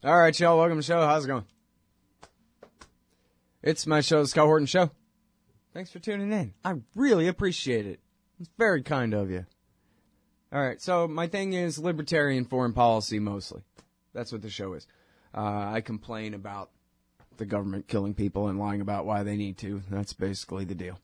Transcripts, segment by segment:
All right, y'all. Welcome to the show. How's it going? It's my show, The Scott Horton Show. Thanks for tuning in. I really appreciate it. It's very kind of you. All right, so my thing is libertarian foreign policy mostly. That's what the show is. I complain about the government killing people and lying about why they need to. That's basically the deal.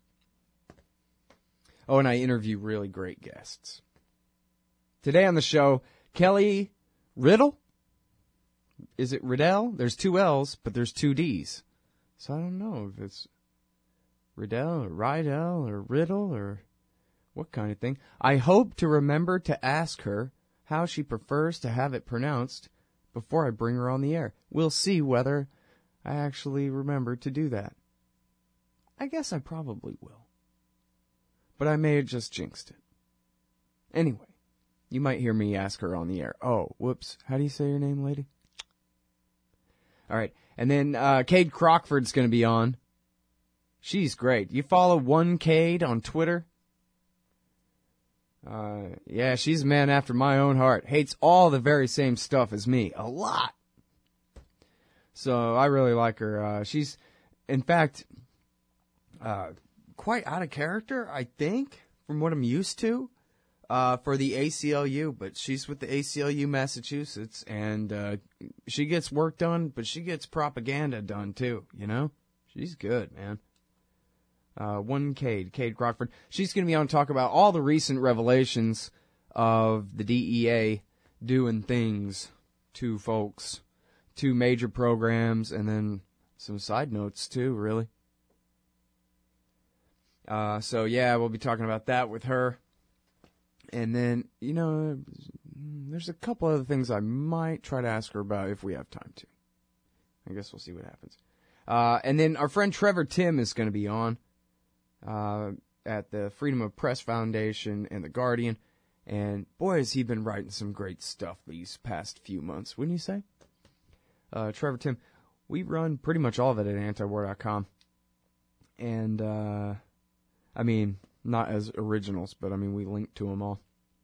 Oh, and I interview really great guests. Today on the show, Kelly Riddle? Is it Riddell? There's two L's, but there's two D's. So I don't know if it's Riddell or Rydell or Riddle or what kind of thing. I hope to remember to ask her how she prefers to have it pronounced before I bring her on the air. We'll see whether I actually remember to do that. I guess I probably will. But I may have just jinxed it. Anyway, you might hear me ask her on the air. Oh, whoops. How do you say your name, lady? All right. And then Cade Crockford's going to be on. She's great. You follow one Cade on Twitter? Yeah, she's a man after my own heart. Hates all the very same stuff as me. A lot. So I really like her. She's, in fact, quite out of character, I think, from what I'm used to. For the ACLU, but she's with the ACLU Massachusetts, and she gets work done, but she gets propaganda done too, you know? She's good, man. Cade Crockford. She's going to be on to talk about all the recent revelations of the DEA doing things to folks, to major programs, and then some side notes too, really. So yeah, we'll be talking about that with her. And then, you know, there's a couple other things I might try to ask her about if we have time to. I guess we'll see what happens. And then our friend Trevor Tim is going to be on at the Freedom of Press Foundation and The Guardian. And boy, has he been writing some great stuff these past few months, wouldn't you say? Trevor Tim, we run pretty much all of it at antiwar.com. And, I mean, not as originals, but I mean, we link to them all.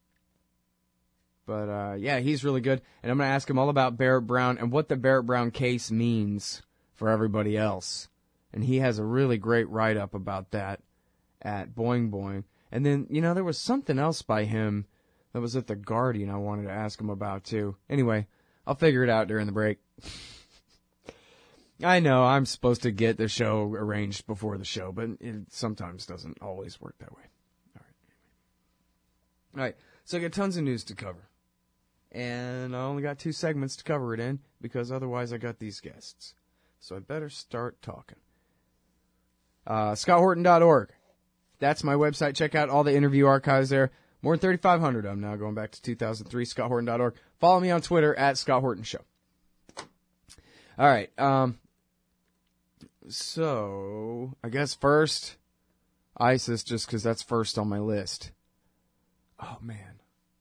But, yeah, he's really good. And I'm going to ask him all about Barrett Brown and what the Barrett Brown case means for everybody else. And he has a really great write-up about that at Boing Boing. And then, you know, there was something else by him that was at The Guardian I wanted to ask him about, too. Anyway, I'll figure it out during the break. I know I'm supposed to get the show arranged before the show, but it sometimes doesn't always work that way. All right, so I got tons of news to cover. And I only got 2 segments to cover it in, because otherwise I got these guests. So I better start talking. ScottHorton.org. That's my website. Check out all the interview archives there. More than 3,500 of them now, going back to 2003, ScottHorton.org. Follow me on Twitter, at Scott Horton Show. All right, so, I guess first, ISIS, just because that's first on my list. Oh, man.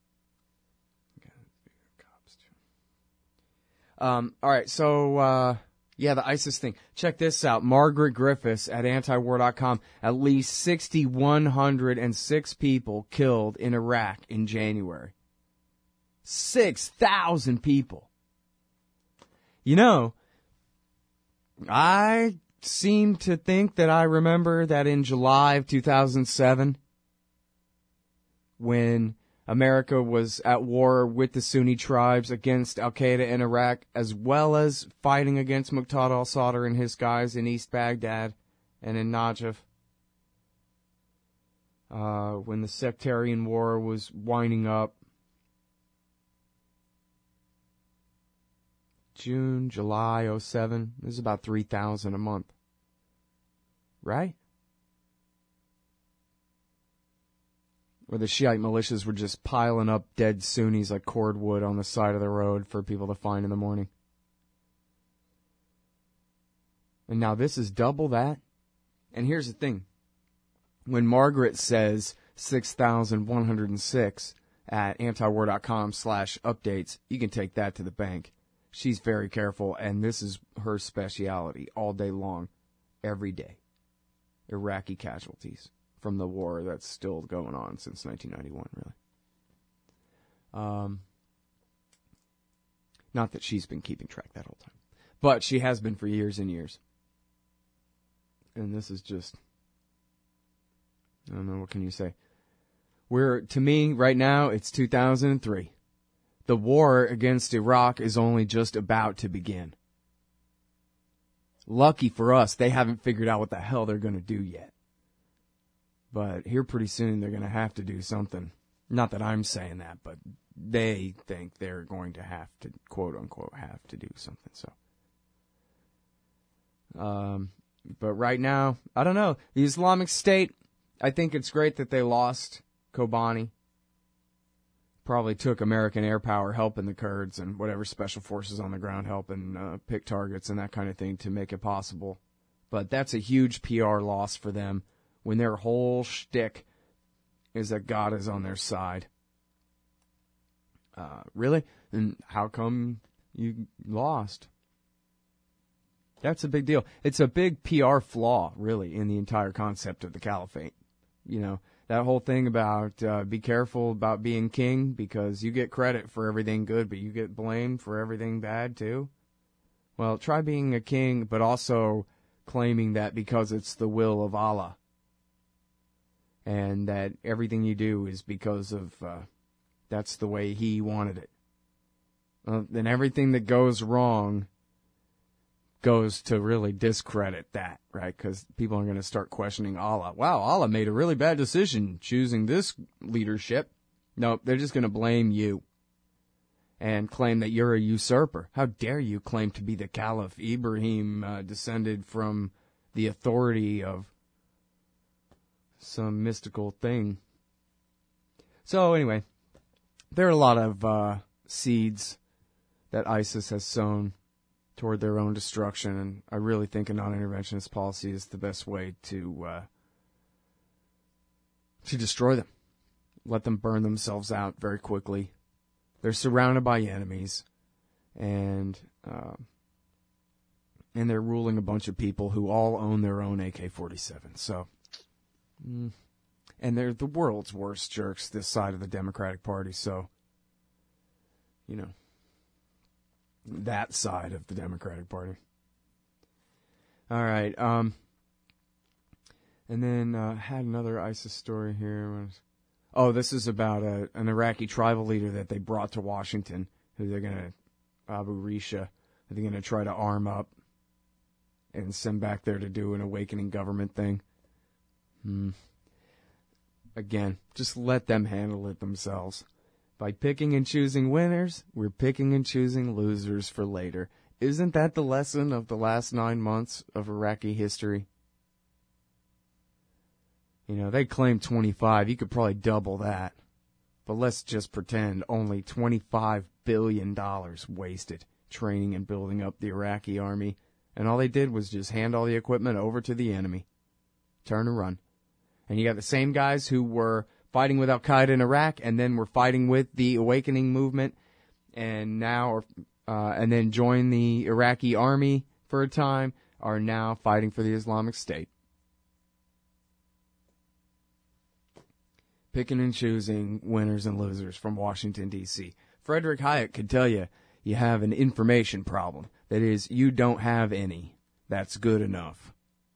Alright, so, yeah, the ISIS thing. Check this out. Margaret Griffiths at antiwar.com. At least 6,106 people killed in Iraq in January. 6,000 people. You know, I seem to think that I remember that in July of 2007, when America was at war with the Sunni tribes against Al-Qaeda in Iraq, as well as fighting against Muqtada al-Sadr and his guys in East Baghdad and in Najaf, when the sectarian war was winding up. June, July, 07. This is about 3,000 a month. Right? Where the Shiite militias were just piling up dead Sunnis like cordwood on the side of the road for people to find in the morning. And now this is double that. And here's the thing. When Margaret says 6,106 at antiwar.com/updates, you can take that to the bank. She's very careful, and this is her speciality all day long, every day. Iraqi casualties from the war that's still going on since 1991, really. Not that she's been keeping track that whole time. But she has been for years and years. And this is just, I don't know, what can you say? To me, right now, it's 2003. The war against Iraq is only just about to begin. Lucky for us, they haven't figured out what the hell they're going to do yet. But here pretty soon, they're going to have to do something. Not that I'm saying that, but they think they're going to have to, quote unquote, have to do something. So, but right now, I don't know. The Islamic State, I think it's great that they lost Kobani. Probably took American air power helping the Kurds and whatever special forces on the ground helping pick targets and that kind of thing to make it possible. But that's a huge PR loss for them when their whole shtick is that God is on their side. Really? And how come you lost? That's a big deal. It's a big PR flaw, really, in the entire concept of the caliphate. You know, that whole thing about be careful about being king because you get credit for everything good, but you get blamed for everything bad, too. Well, try being a king, but also claiming that because it's the will of Allah. And that everything you do is because of, that's the way He wanted it. Then everything that goes wrong goes to really discredit that, right? Because people are going to start questioning Allah. Wow, Allah made a really bad decision choosing this leadership. No, they're just going to blame you and claim that you're a usurper. How dare you claim to be the Caliph Ibrahim, descended from the authority of some mystical thing. So anyway, there are a lot of seeds that ISIS has sown toward their own destruction, and I really think a non-interventionist policy is the best way to destroy them. Let them burn themselves out very quickly. They're surrounded by enemies, and they're ruling a bunch of people who all own their own AK-47. So, and they're the world's worst jerks, this side of the Democratic Party. So, you know, that side of the Democratic Party. All right. And then had another ISIS story here. Oh, this is about an Iraqi tribal leader that they brought to Washington, who they're going to, Abu Risha, they're going to try to arm up and send back there to do an awakening government thing. Again, just let them handle it themselves. By picking and choosing winners, we're picking and choosing losers for later. Isn't that the lesson of the last 9 months of Iraqi history? You know, they claim 25. You could probably double that. But let's just pretend only $25 billion wasted training and building up the Iraqi army. And all they did was just hand all the equipment over to the enemy. Turn and run. And you got the same guys who were fighting with Al-Qaeda in Iraq, and then were fighting with the Awakening movement, and now, and then joined the Iraqi army for a time, are now fighting for the Islamic State. Picking and choosing winners and losers from Washington, D.C. Frederick Hayek could tell you, you have an information problem. That is, you don't have any. That's good enough.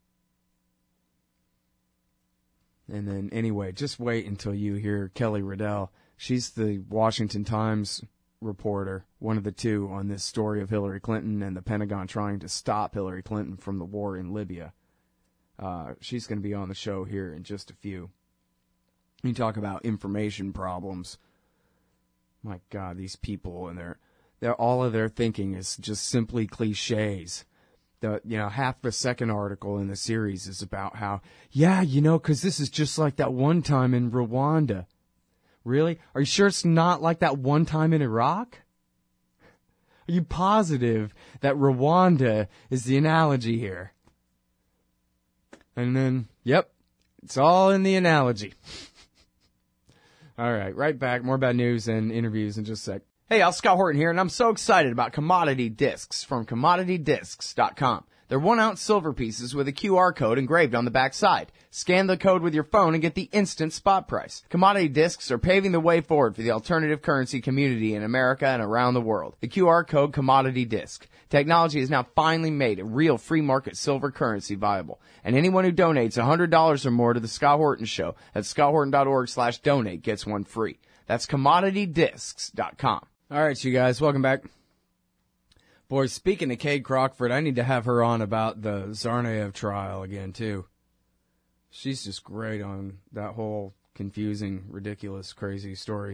And then, anyway, just wait until you hear Kelly Riddell. She's the Washington Times reporter, one of the two, on this story of Hillary Clinton and the Pentagon trying to stop Hillary Clinton from the war in Libya. She's going to be on the show here in just a few. You talk about information problems. My God, these people and their all of their thinking is just simply cliches. Half a second article in the series is about how, because this is just like that one time in Rwanda. Really? Are you sure it's not like that one time in Iraq? Are you positive that Rwanda is the analogy here? And then, yep, it's all in the analogy. All right, right back. More bad news and interviews in just a sec. Hey, Al Scott Horton here, and I'm so excited about commodity discs from commoditydiscs.com. They're 1-ounce silver pieces with a QR code engraved on the back side. Scan the code with your phone and get the instant spot price. Commodity discs are paving the way forward for the alternative currency community in America and around the world. The QR code Commodity Disc. Technology has now finally made a real free market silver currency viable. And anyone who donates $100 or more to the Scott Horton Show at scotthorton.org/donate gets one free. That's commoditydiscs.com. All right, you guys, welcome back. Boy, speaking of Cade Crockford, I need to have her on about the Tsarnaev trial again, too. She's just great on that whole confusing, ridiculous, crazy story.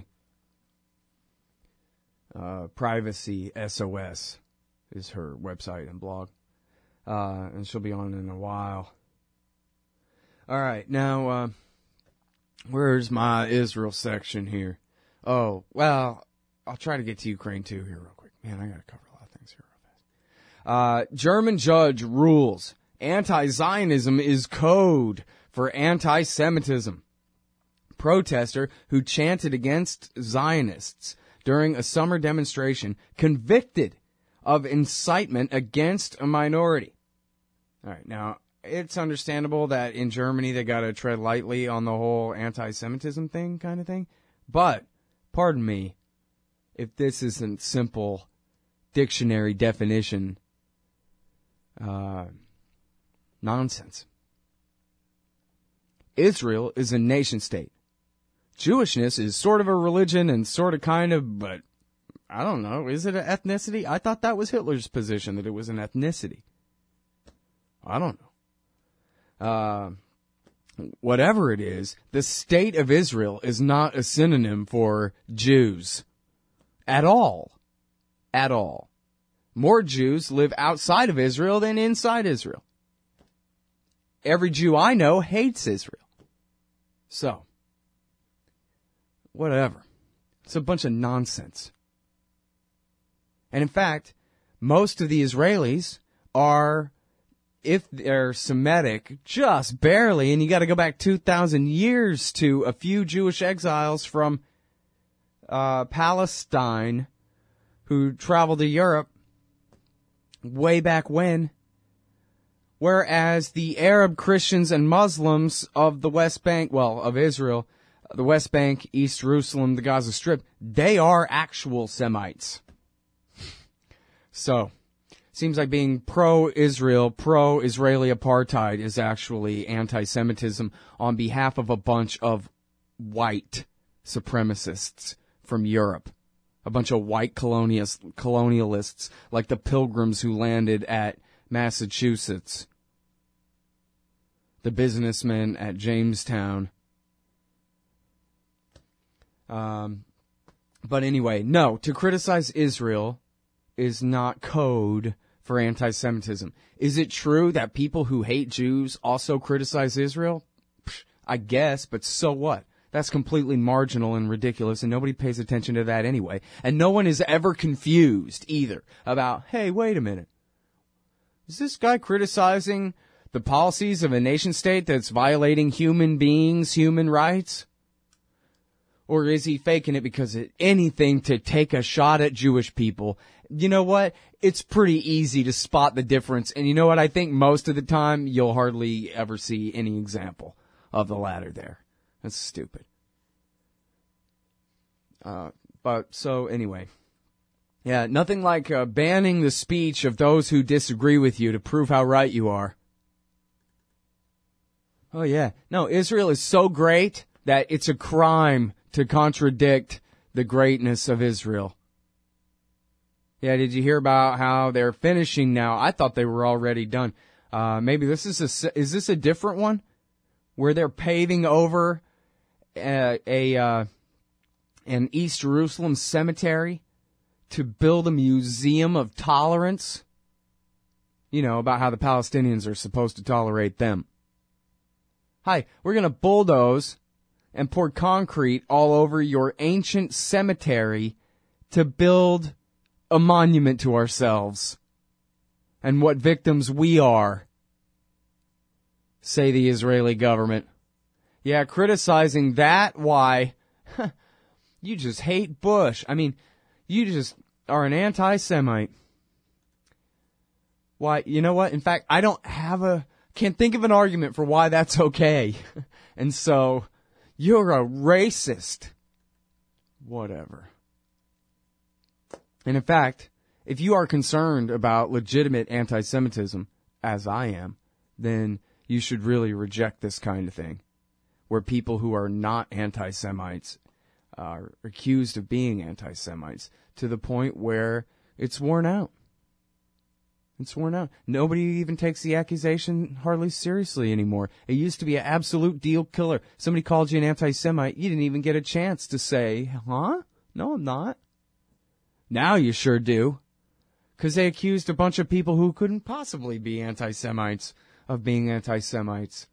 Privacy SOS is her website and blog. And she'll be on in a while. All right, now, where's my Israel section here? Oh, well, I'll try to get to Ukraine, too, here real quick. Man, I got to cover a lot of things here real fast. German judge rules anti-Zionism is code for anti-Semitism. Protester who chanted against Zionists during a summer demonstration convicted of incitement against a minority. All right, now, it's understandable that in Germany they got to tread lightly on the whole anti-Semitism thing kind of thing. But, pardon me, if this isn't simple dictionary definition nonsense. Israel is a nation state. Jewishness is sort of a religion and sort of kind of, but I don't know, is it an ethnicity? I thought that was Hitler's position, that it was an ethnicity. I don't know. Whatever it is, the state of Israel is not a synonym for Jews. At all. At all. More Jews live outside of Israel than inside Israel. Every Jew I know hates Israel. So, whatever. It's a bunch of nonsense. And in fact, most of the Israelis are, if they're Semitic, just barely, and you got to go back 2,000 years to a few Jewish exiles from Palestine who traveled to Europe way back when, whereas the Arab Christians and Muslims of the West Bank, well, of Israel, the West Bank, East Jerusalem, the Gaza Strip, they are actual Semites. So, seems like being pro-Israel, pro-Israeli apartheid is actually anti-Semitism on behalf of a bunch of white supremacists from Europe. A bunch of white colonialists like the Pilgrims who landed at Massachusetts. The businessmen at Jamestown. But anyway, no, to criticize Israel is not code for anti-Semitism. Is it true that people who hate Jews also criticize Israel? I guess, but so what? That's completely marginal and ridiculous, and nobody pays attention to that anyway. And no one is ever confused, either, about, hey, wait a minute. Is this guy criticizing the policies of a nation-state that's violating human beings' human rights? Or is he faking it because of anything to take a shot at Jewish people? You know what? It's pretty easy to spot the difference. And you know what? I think most of the time you'll hardly ever see any example of the latter there. That's stupid. But so anyway. Yeah, nothing like banning the speech of those who disagree with you to prove how right you are. Oh yeah. No, Israel is so great that it's a crime to contradict the greatness of Israel. Yeah, did you hear about how they're finishing now? I thought they were already done. Maybe this is this a different one? Where they're paving over an East Jerusalem cemetery to build a museum of tolerance? You know, about how the Palestinians are supposed to tolerate them. Hi, we're going to bulldoze and pour concrete all over your ancient cemetery to build a monument to ourselves and what victims we are, say the Israeli government. Yeah, criticizing that, why? You just hate Bush. I mean, You just are an anti-Semite. Why, you know what? In fact, can't think of an argument for why that's okay. And so, you're a racist. Whatever. And in fact, if you are concerned about legitimate anti-Semitism, as I am, then you should really reject this kind of thing, where people who are not anti-Semites are accused of being anti-Semites to the point where it's worn out. It's worn out. Nobody even takes the accusation hardly seriously anymore. It used to be an absolute deal killer. Somebody called you an anti-Semite, you didn't even get a chance to say, huh? No, I'm not. Now you sure do. Because they accused a bunch of people who couldn't possibly be anti-Semites of being anti-Semites.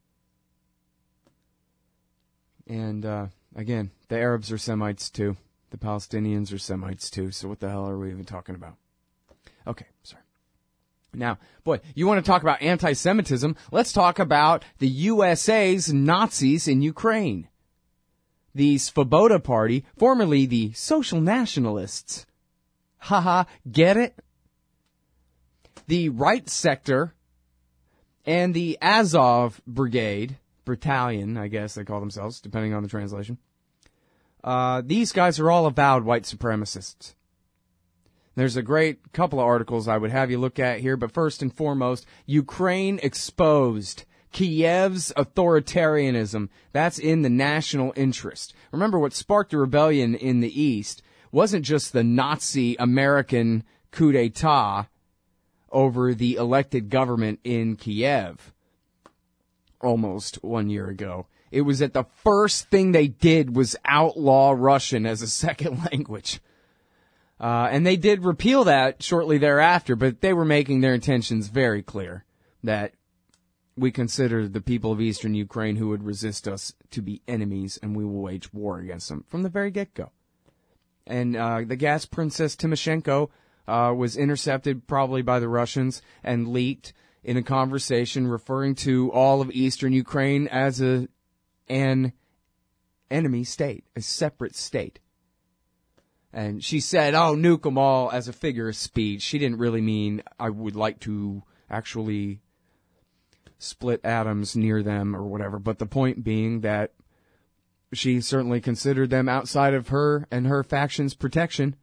And, again, the Arabs are Semites too. The Palestinians are Semites too. So what the hell are we even talking about? Okay, sorry. Now, boy, you want to talk about anti-Semitism? Let's talk about the USA's Nazis in Ukraine. The Svoboda Party, formerly the Social Nationalists. Haha, get it? The right sector and the Azov battalion, I guess they call themselves, depending on the translation. These guys are all avowed white supremacists. There's a great couple of articles I would have you look at here, but first and foremost, Ukraine exposed. Kiev's authoritarianism. That's in the national interest. Remember, what sparked the rebellion in the East wasn't just the Nazi American coup d'etat over the elected government in Kiev almost 1 year ago. It was that the first thing they did was outlaw Russian as a second language. And they did repeal that shortly thereafter, but they were making their intentions very clear that we consider the people of eastern Ukraine who would resist us to be enemies, and we will wage war against them from the very get-go. And the gas princess Tymoshenko was intercepted probably by the Russians and leaked in a conversation referring to all of eastern Ukraine as an enemy state, a separate state. And she said, oh, nuke them all as a figure of speech. She didn't really mean I would like to actually split atoms near them or whatever. But the point being that she certainly considered them outside of her and her faction's protection.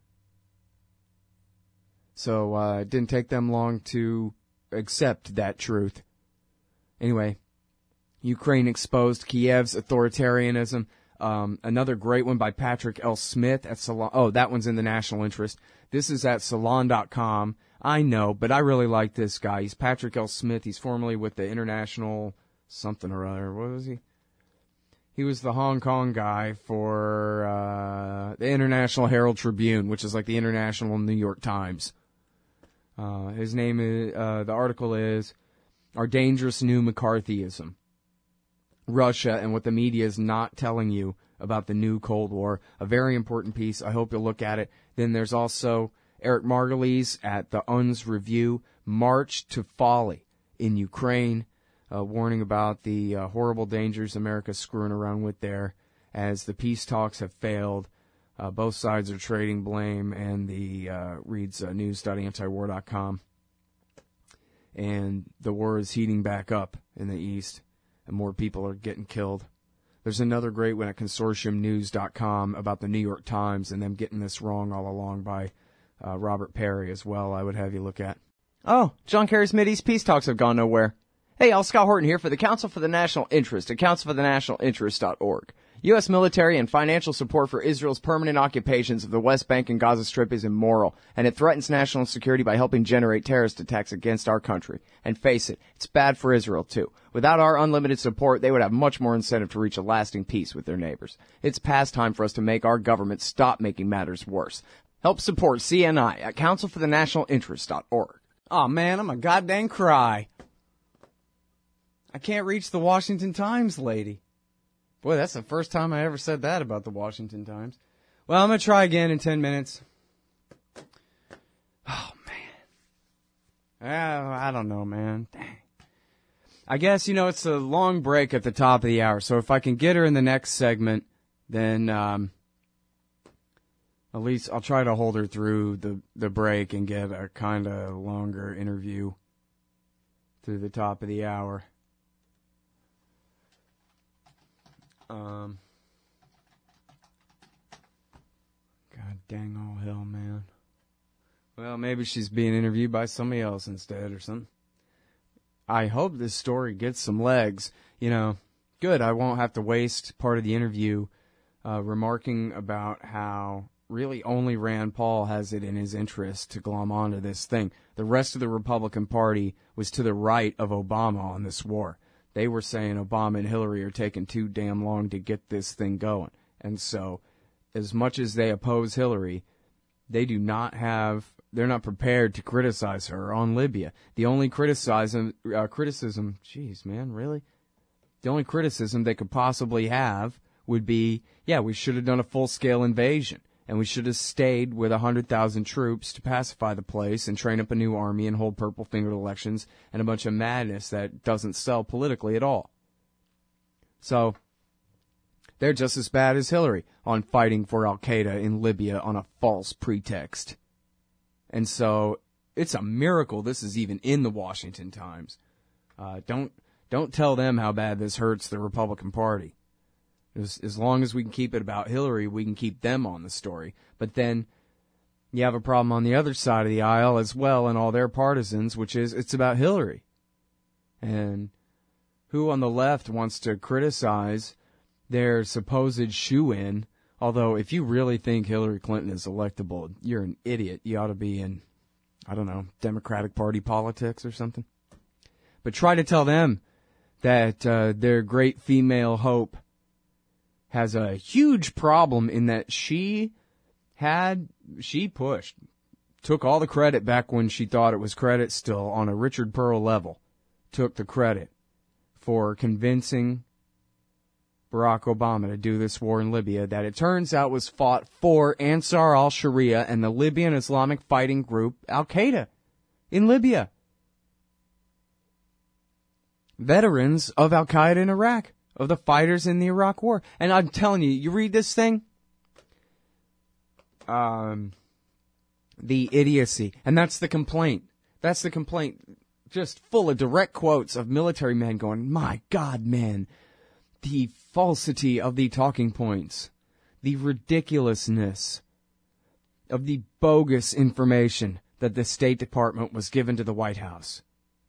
So it didn't take them long to accept that truth. Anyway, Ukraine exposed Kiev's authoritarianism. Another great one by Patrick L. Smith at Salon. Oh, that one's in the national interest. This is at Salon.com. I know, but I really like this guy. He's Patrick L. Smith. He's formerly with the International something or other. What was he? He was the Hong Kong guy for the International Herald Tribune, which is like the International New York Times. His name is, the article is Our Dangerous New McCarthyism. Russia and what the media is not telling you about the new Cold War. A very important piece. I hope you'll look at it. Then there's also Eric Margulies at the UN's Review, March to Folly in Ukraine, warning about the horrible dangers America's screwing around with there as the peace talks have failed. Both sides are trading blame, and the reads news.antiwar.com. And the war is heating back up in the East, and more people are getting killed. There's another great one at consortiumnews.com about the New York Times and them getting this wrong all along by Robert Perry as well, I would have you look at. Oh, John Kerry's Mideast peace talks have gone nowhere. Hey, Al Scott Horton here for the Council for the National Interest at councilforthenationalinterest.org. U.S. military and financial support for Israel's permanent occupations of the West Bank and Gaza Strip is immoral, and it threatens national security by helping generate terrorist attacks against our country. And face it, it's bad for Israel, too. Without our unlimited support, they would have much more incentive to reach a lasting peace with their neighbors. It's past time for us to make our government stop making matters worse. Help support CNI at councilforthenationalinterest.org. Aw, man, I'm a goddamn cry. I can't reach the Washington Times lady. Boy, that's the first time I ever said that about the Washington Times. Well, I'm going to try again in 10 minutes. Oh, man. I don't know, man. Dang. I guess, it's a long break at the top of the hour, so if I can get her in the next segment, then At least I'll try to hold her through the break and get a kind of longer interview through the top of the hour. God dang all hell, man. Well, maybe she's being interviewed by somebody else instead or something. I hope this story gets some legs. You know, good. I won't have to waste part of the interview remarking about how really only Rand Paul has it in his interest to glom onto this thing. The rest of the Republican Party was to the right of Obama on this war. They were saying Obama and Hillary are taking too damn long to get this thing going. And so, as much as they oppose Hillary, they're not prepared to criticize her on Libya. The only criticism, jeez, man, really? The only criticism they could possibly have would be, yeah, we should have done a full-scale invasion, and we should have stayed with 100,000 troops to pacify the place and train up a new army and hold purple-fingered elections and a bunch of madness that doesn't sell politically at all. So, they're just as bad as Hillary on fighting for Al-Qaeda in Libya on a false pretext. And so, it's a miracle this is even in the Washington Times. Don't tell them how bad this hurts the Republican Party. As long as we can keep it about Hillary, we can keep them on the story. But then you have a problem on the other side of the aisle as well and all their partisans, which is it's about Hillary. And who on the left wants to criticize their supposed shoo-in? Although if you really think Hillary Clinton is electable, you're an idiot. You ought to be in, I don't know, Democratic Party politics or something. But try to tell them that their great female hope has a huge problem in that she took all the credit back when she thought it was credit still on a Richard Pearl level, took the credit for convincing Barack Obama to do this war in Libya that it turns out was fought for Ansar al-Sharia and the Libyan Islamic fighting group Al-Qaeda in Libya. Veterans of Al-Qaeda in Iraq, of the fighters in the Iraq War. And I'm telling you, you read this thing, the idiocy. And that's the complaint. That's the complaint. Just full of direct quotes of military men going, my God, man, the falsity of the talking points, the ridiculousness of the bogus information that the State Department was given to the White House.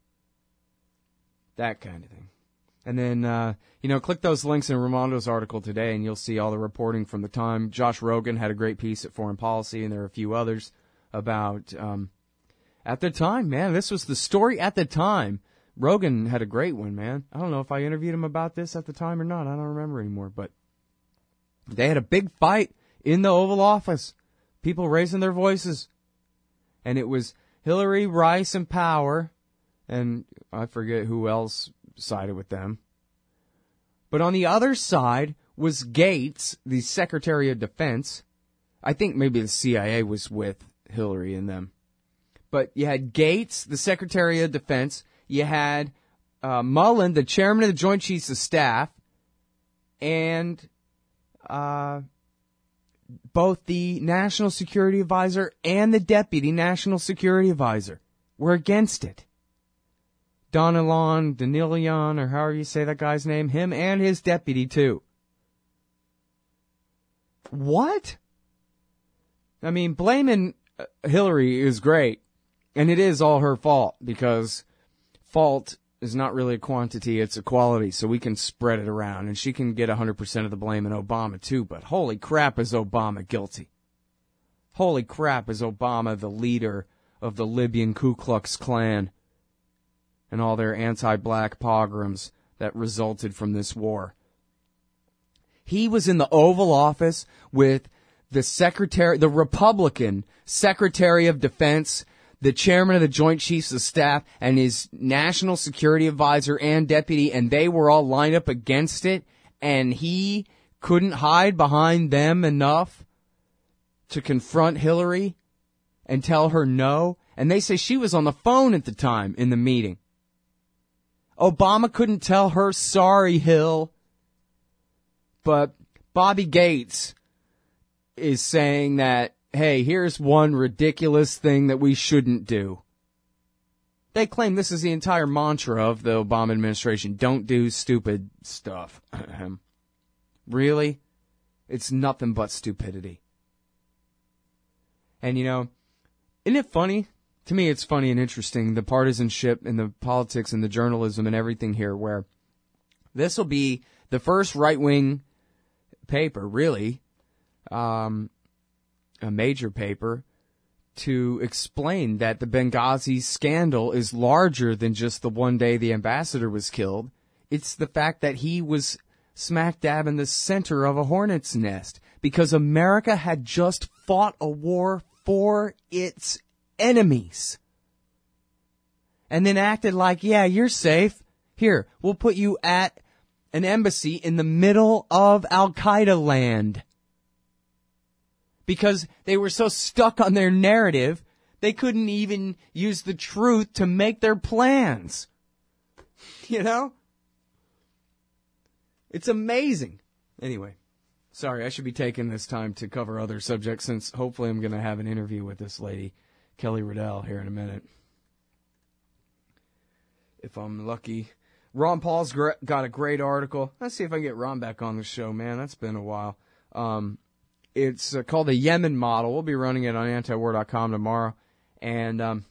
That kind of thing. And then, click those links in Raimondo's article today, and you'll see all the reporting from the time. Josh Rogan had a great piece at Foreign Policy, and there are a few others about, at the time, man, this was the story at the time. Rogan had a great one, man. I don't know if I interviewed him about this at the time or not. I don't remember anymore, but they had a big fight in the Oval Office. People raising their voices. And it was Hillary, Rice, and Power, and I forget who else sided with them. But on the other side was Gates, the Secretary of Defense. I think maybe the CIA was with Hillary and them. But you had Gates, the Secretary of Defense. You had Mullen, the Chairman of the Joint Chiefs of Staff. And both the National Security Advisor and the Deputy National Security Advisor were against it. Danilian, or however you say that guy's name, him and his deputy, too. What? I mean, blaming Hillary is great, and it is all her fault, because fault is not really a quantity, it's a quality, so we can spread it around, and she can get 100% of the blame in Obama, too, but holy crap, is Obama guilty. Holy crap, is Obama the leader of the Libyan Ku Klux Klan and all their anti-black pogroms that resulted from this war. He was in the Oval Office with the Republican Secretary of Defense, the Chairman of the Joint Chiefs of Staff, and his National Security Advisor and Deputy, and they were all lined up against it, and he couldn't hide behind them enough to confront Hillary and tell her no. And they say she was on the phone at the time in the meeting. Obama couldn't tell her, sorry, Hill. But Bobby Gates is saying that, hey, here's one ridiculous thing that we shouldn't do. They claim this is the entire mantra of the Obama administration. Don't do stupid stuff. Really? It's nothing but stupidity. And, isn't it funny? To me, it's funny and interesting, the partisanship and the politics and the journalism and everything here, where this will be the first right-wing paper, really, a major paper, to explain that the Benghazi scandal is larger than just the one day the ambassador was killed. It's the fact that he was smack dab in the center of a hornet's nest because America had just fought a war for its enemies. And then acted like, yeah, you're safe. Here, we'll put you at an embassy in the middle of Al-Qaeda land. Because they were so stuck on their narrative, they couldn't even use the truth to make their plans. It's amazing. Anyway, sorry, I should be taking this time to cover other subjects since hopefully I'm going to have an interview with this lady, Kelly Riddell, here in a minute. If I'm lucky. Ron Paul's got a great article. Let's see if I can get Ron back on the show, man. That's been a while. It's called the Yemen Model. We'll be running it on antiwar.com tomorrow. And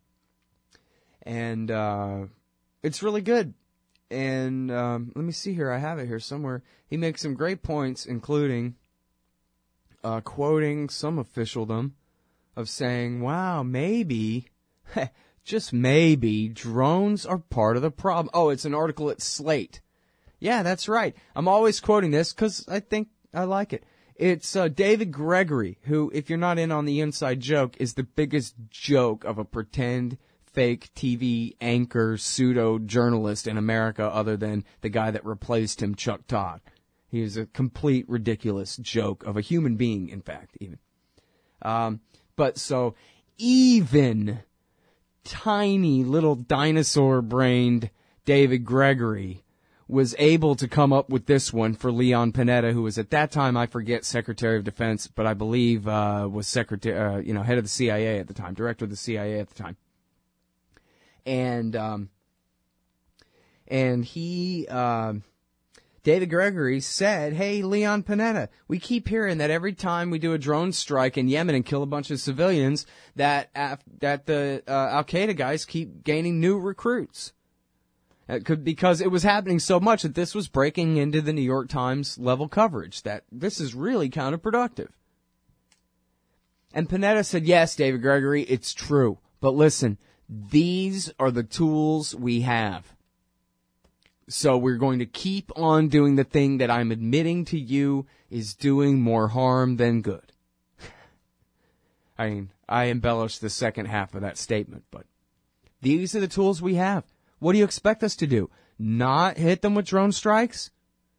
it's really good. And let me see here. I have it here somewhere. He makes some great points, including quoting some officialdom of saying, wow, maybe, just maybe, drones are part of the problem. Oh, it's an article at Slate. Yeah, that's right. I'm always quoting this because I think I like it. It's David Gregory, who, if you're not in on the inside joke, is the biggest joke of a pretend fake TV anchor pseudo-journalist in America other than the guy that replaced him, Chuck Todd. He is a complete ridiculous joke of a human being, in fact, even. But so even tiny little dinosaur-brained David Gregory was able to come up with this one for Leon Panetta, who was at that time, I forget, Secretary of Defense, but I believe was secretary, head of the CIA at the time, director of the CIA at the time. And he, David Gregory said, hey, Leon Panetta, we keep hearing that every time we do a drone strike in Yemen and kill a bunch of civilians, that the Al-Qaeda guys keep gaining new recruits. Because it was happening so much that this was breaking into the New York Times level coverage, that this is really counterproductive. And Panetta said, yes, David Gregory, it's true. But listen, these are the tools we have. So we're going to keep on doing the thing that I'm admitting to you is doing more harm than good. I mean, I embellished the second half of that statement, but these are the tools we have. What do you expect us to do? Not hit them with drone strikes?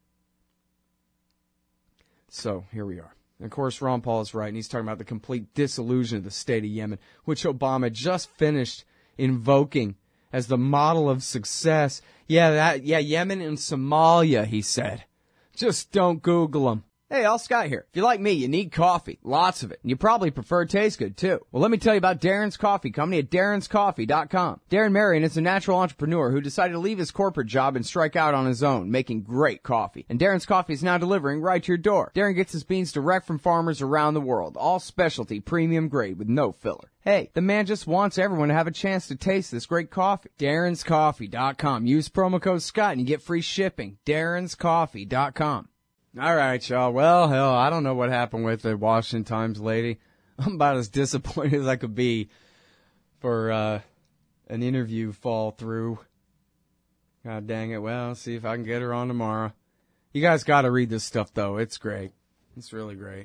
So, here we are. And of course, Ron Paul is right, and he's talking about the complete disillusion of the state of Yemen, which Obama just finished invoking as the model of success. Yemen and Somalia, he said. Just don't Google them. Hey, all Scott here. If you're like me, you need coffee. Lots of it. And you probably prefer it tastes good, too. Well, let me tell you about Darren's Coffee Company at darrenscoffee.com. Darren Marion is a natural entrepreneur who decided to leave his corporate job and strike out on his own, making great coffee. And Darren's Coffee is now delivering right to your door. Darren gets his beans direct from farmers around the world. All specialty, premium grade with no filler. Hey, the man just wants everyone to have a chance to taste this great coffee. darrenscoffee.com. Use promo code Scott and you get free shipping. darrenscoffee.com. All right, y'all. Well, hell, I don't know what happened with the Washington Times lady. I'm about as disappointed as I could be for an interview fall through. God dang it. Well, see if I can get her on tomorrow. You guys got to read this stuff, though. It's great. It's really great.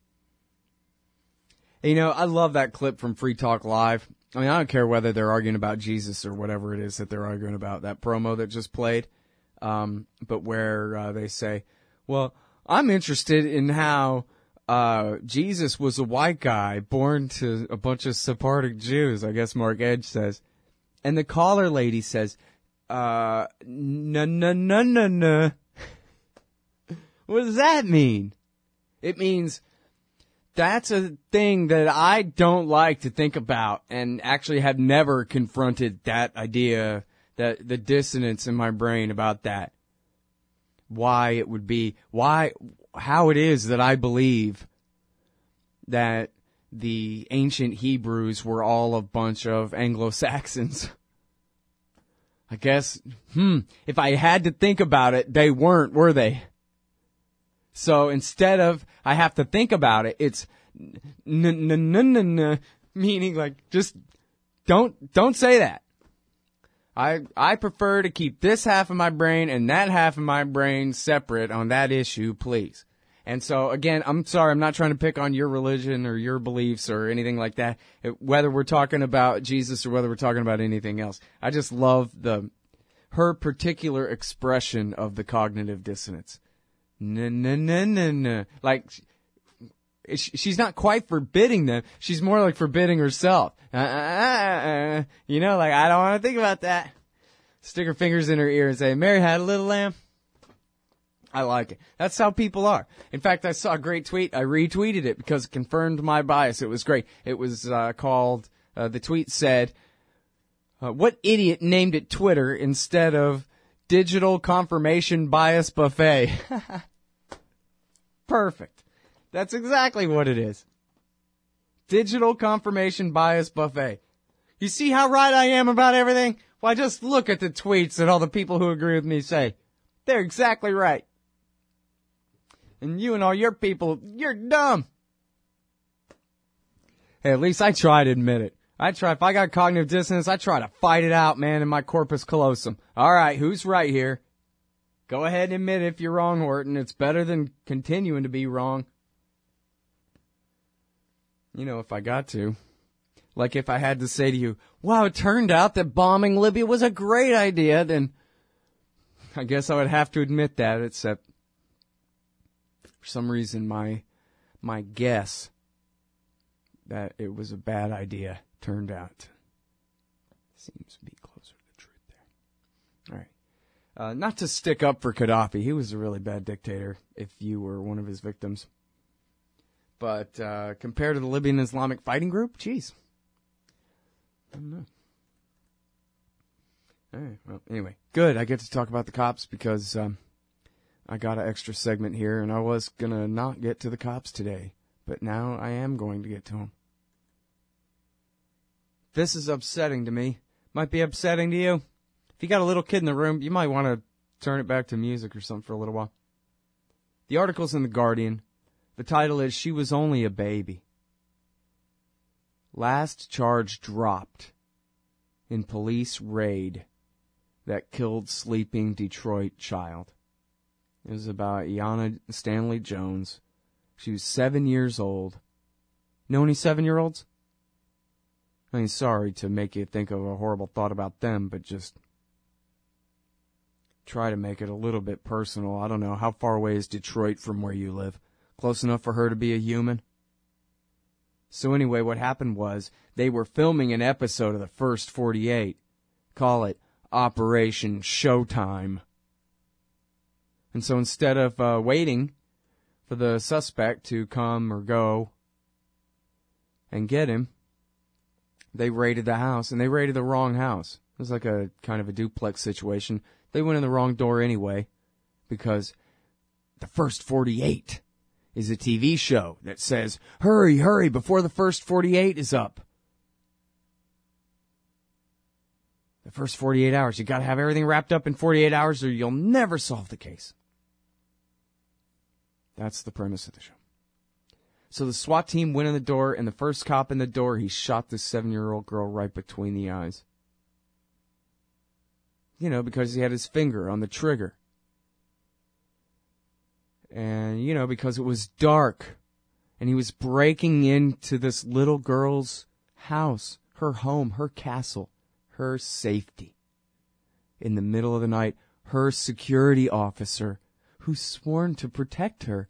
And, I love that clip from Free Talk Live. I mean, I don't care whether they're arguing about Jesus or whatever it is that they're arguing about, that promo that just played. But where they say, well, I'm interested in how Jesus was a white guy born to a bunch of Sephardic Jews, I guess Mark Edge says. And the caller lady says, no. What does that mean? It means that's a thing that I don't like to think about, and actually have never confronted that idea, that the dissonance in my brain about that. Why it would be, how it is that I believe that the ancient Hebrews were all a bunch of Anglo-Saxons. I guess, if I had to think about it, they weren't, were they? So instead of I have to think about it, it's meaning like just don't say that. I prefer to keep this half of my brain and that half of my brain separate on that issue, please. And so again, I'm sorry, I'm not trying to pick on your religion or your beliefs or anything like that, whether we're talking about Jesus or whether we're talking about anything else. I just love her particular expression of the cognitive dissonance. Like, she's not quite forbidding them. She's more like forbidding herself. Like, I don't want to think about that. Stick her fingers in her ear and say, Mary had a little lamb. I like it. That's how people are. In fact, I saw a great tweet. I retweeted it because it confirmed my bias. It was great. It was called, the tweet said, what idiot named it Twitter instead of Digital Confirmation Bias Buffet? Perfect. That's exactly what it is. Digital Confirmation Bias Buffet. You see how right I am about everything? Why, just look at the tweets that all the people who agree with me say. They're exactly right. And you and all your people, you're dumb. Hey, at least I try to admit it. If I got cognitive dissonance, I try to fight it out, man, in my corpus callosum. All right, who's right here? Go ahead and admit if you're wrong, Horton. It's better than continuing to be wrong. If I got to. Like if I had to say to you, wow, it turned out that bombing Libya was a great idea, then I guess I would have to admit that, except for some reason my guess that it was a bad idea turned out seems to be closer to the truth there. All right. Not to stick up for Gaddafi. He was a really bad dictator if you were one of his victims. But compared to the Libyan Islamic Fighting Group, geez. I don't know. All right. Well, anyway, good. I get to talk about the cops because I got an extra segment here, and I was going to not get to the cops today. But now I am going to get to them. This is upsetting to me. Might be upsetting to you. If you got a little kid in the room, you might want to turn it back to music or something for a little while. The article's in The Guardian. The title is, She Was Only a Baby. Last charge dropped in police raid that killed sleeping Detroit child. It was about Aiyana Stanley Jones. She was 7 years old. Know any 7-year-olds? I mean, sorry to make you think of a horrible thought about them, but just try to make it a little bit personal. I don't know. How far away is Detroit from where you live? Close enough for her to be a human? So anyway, what happened was they were filming an episode of the First 48. Call it Operation Showtime. And so instead of waiting for the suspect to come or go and get him, they raided the house, and they raided the wrong house. It was like a kind of a duplex situation. They went in the wrong door anyway, because the First 48 is a TV show that says, hurry, hurry, before the First 48 is up. The first 48 hours. You got to have everything wrapped up in 48 hours or you'll never solve the case. That's the premise of the show. So the SWAT team went in the door, and the first cop in the door, he shot this 7-year-old girl right between the eyes. Because he had his finger on the trigger. And, because it was dark. And he was breaking into this little girl's house, her home, her castle, her safety. In the middle of the night, her security officer, who's sworn to protect her,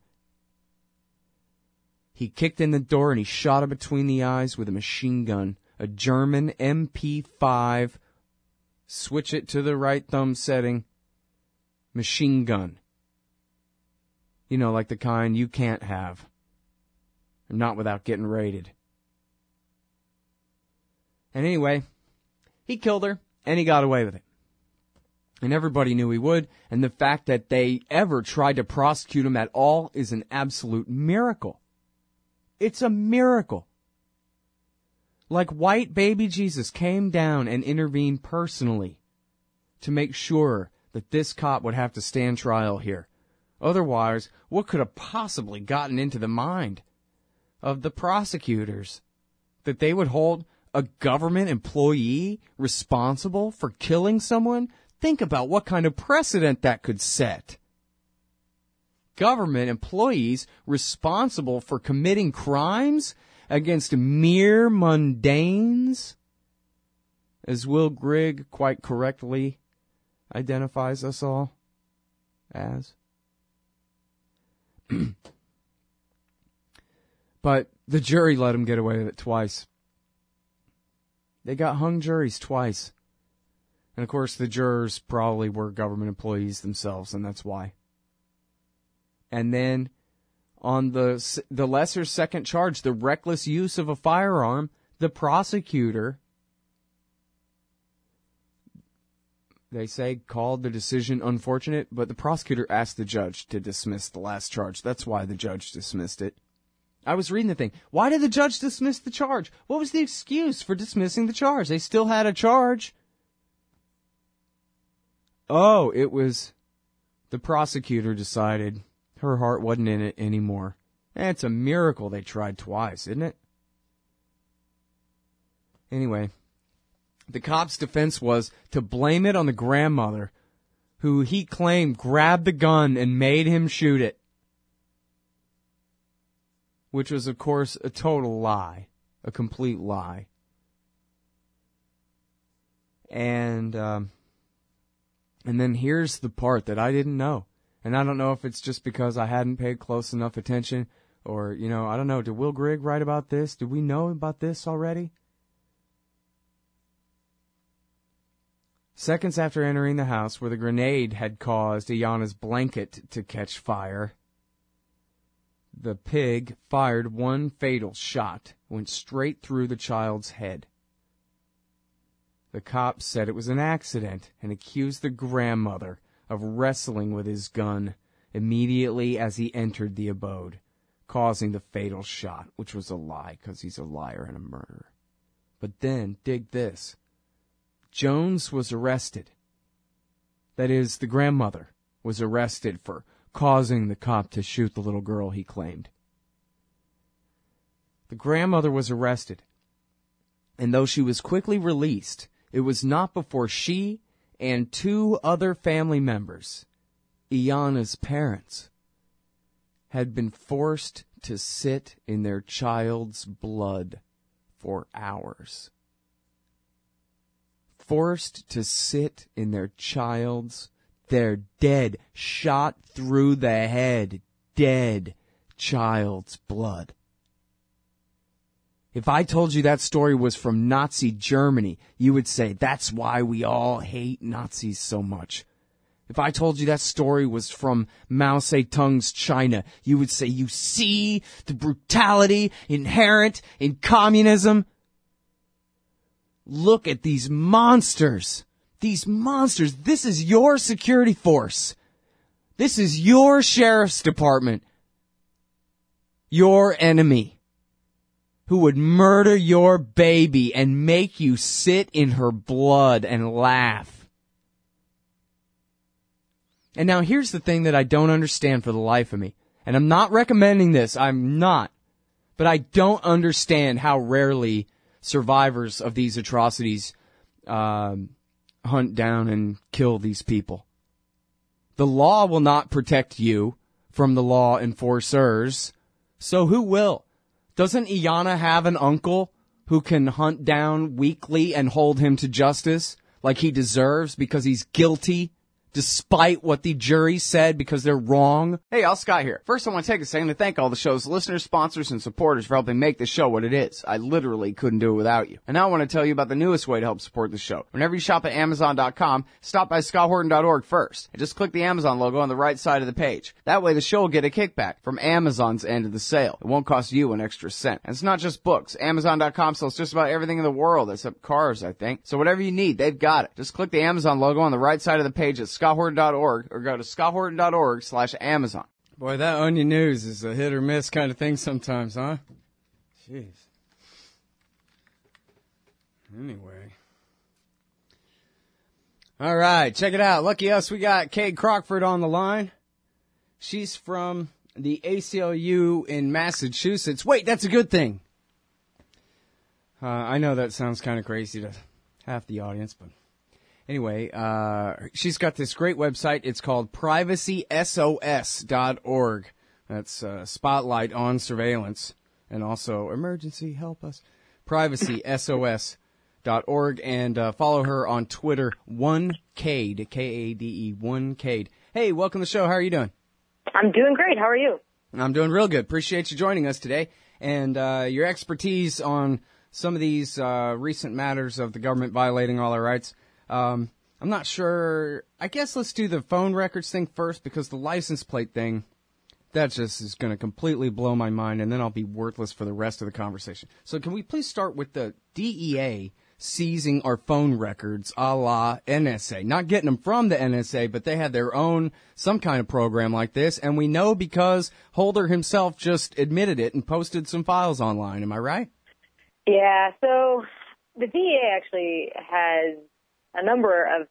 he kicked in the door and he shot her between the eyes with a machine gun, a German MP5, switch it to the right thumb setting, machine gun. Like the kind you can't have. not without getting raided. And anyway, he killed her, and he got away with it. And everybody knew he would, and the fact that they ever tried to prosecute him at all is an absolute miracle. It's a miracle. Like white baby Jesus came down and intervened personally to make sure that this cop would have to stand trial here. Otherwise, what could have possibly gotten into the mind of the prosecutors that they would hold a government employee responsible for killing someone? Think about what kind of precedent that could set. Government employees responsible for committing crimes against mere mundanes, as Will Grigg quite correctly identifies us all as. But the jury let him get away with it twice. They got hung juries twice. And of course the jurors probably were government employees themselves, and that's why. And then on the lesser second charge, the reckless use of a firearm, the prosecutor, they say, called the decision unfortunate, but the prosecutor asked the judge to dismiss the last charge. That's why the judge dismissed it. I was reading the thing. Why did the judge dismiss the charge? What was the excuse for dismissing the charge? They still had a charge. Oh, it was the prosecutor decided her heart wasn't in it anymore. It's a miracle they tried twice, isn't it? Anyway, the cop's defense was to blame it on the grandmother, who he claimed grabbed the gun and made him shoot it. Which was, of course, a total lie. A complete lie. And then here's the part that I didn't know. And I don't know if it's just because I hadn't paid close enough attention, or, I don't know, did Will Grigg write about this? Did we know about this already? Seconds after entering the house where the grenade had caused Iyana's blanket to catch fire, the pig fired one fatal shot, went straight through the child's head. The cops said it was an accident and accused the grandmother of wrestling with his gun immediately as he entered the abode, causing the fatal shot, which was a lie because he's a liar and a murderer. But then, dig this, Jones was arrested. That is, the grandmother was arrested for causing the cop to shoot the little girl he claimed. The grandmother was arrested, and though she was quickly released, it was not before she and two other family members, Iyana's parents, had been forced to sit in their child's blood for hours. Forced to sit in their dead, shot through the head, dead child's blood. If I told you that story was from Nazi Germany, you would say, that's why we all hate Nazis so much. If I told you that story was from Mao Zedong's China, you would say, you see the brutality inherent in communism? Look at these monsters. These monsters. This is your security force. This is your sheriff's department. Your enemy, who would murder your baby and make you sit in her blood and laugh. And now here's the thing that I don't understand for the life of me. And I'm not recommending this. I'm not. But I don't understand how rarely survivors of these atrocities hunt down and kill these people. The law will not protect you from the law enforcers. So who will? Doesn't Iyana have an uncle who can hunt down weekly and hold him to justice like he deserves because he's guilty despite what the jury said because they're wrong. Hey, Al Scott here. First, I want to take a second to thank all the show's listeners, sponsors, and supporters for helping make the show what it is. I literally couldn't do it without you. And now I want to tell you about the newest way to help support the show. Whenever you shop at Amazon.com, stop by ScottHorton.org first, and just click the Amazon logo on the right side of the page. That way the show will get a kickback from Amazon's end of the sale. It won't cost you an extra cent. And it's not just books. Amazon.com sells just about everything in the world except cars, I think. So whatever you need, they've got it. Just click the Amazon logo on the right side of the page at ScottHorton.org or go to ScottHorton.org/Amazon. Boy, that Onion News is a hit or miss kind of thing sometimes, huh? Jeez. Anyway. All right, check it out. Lucky us, we got Cade Crockford on the line. She's from the ACLU in Massachusetts. Wait, that's a good thing. I know that sounds kind of crazy to half the audience, but anyway, she's got this great website. It's called privacysos.org. That's Spotlight on Surveillance and also Emergency Help Us. Privacysos.org, and follow her on Twitter, 1Cade, K-A-D-E, 1Cade. Hey, welcome to the show. How are you doing? I'm doing great. How are you? I'm doing real good. Appreciate you joining us today. And your expertise on some of these recent matters of the government violating all our rights. I'm not sure. I guess let's do the phone records thing first, because the license plate thing, that just is going to completely blow my mind, and then I'll be worthless for the rest of the conversation. So can we please start with the DEA seizing our phone records a la NSA? Not getting them from the NSA, but they had their own, some kind of program like this, and we know because Holder himself just admitted it and posted some files online. Am I right? Yeah, so the DEA actually has a number of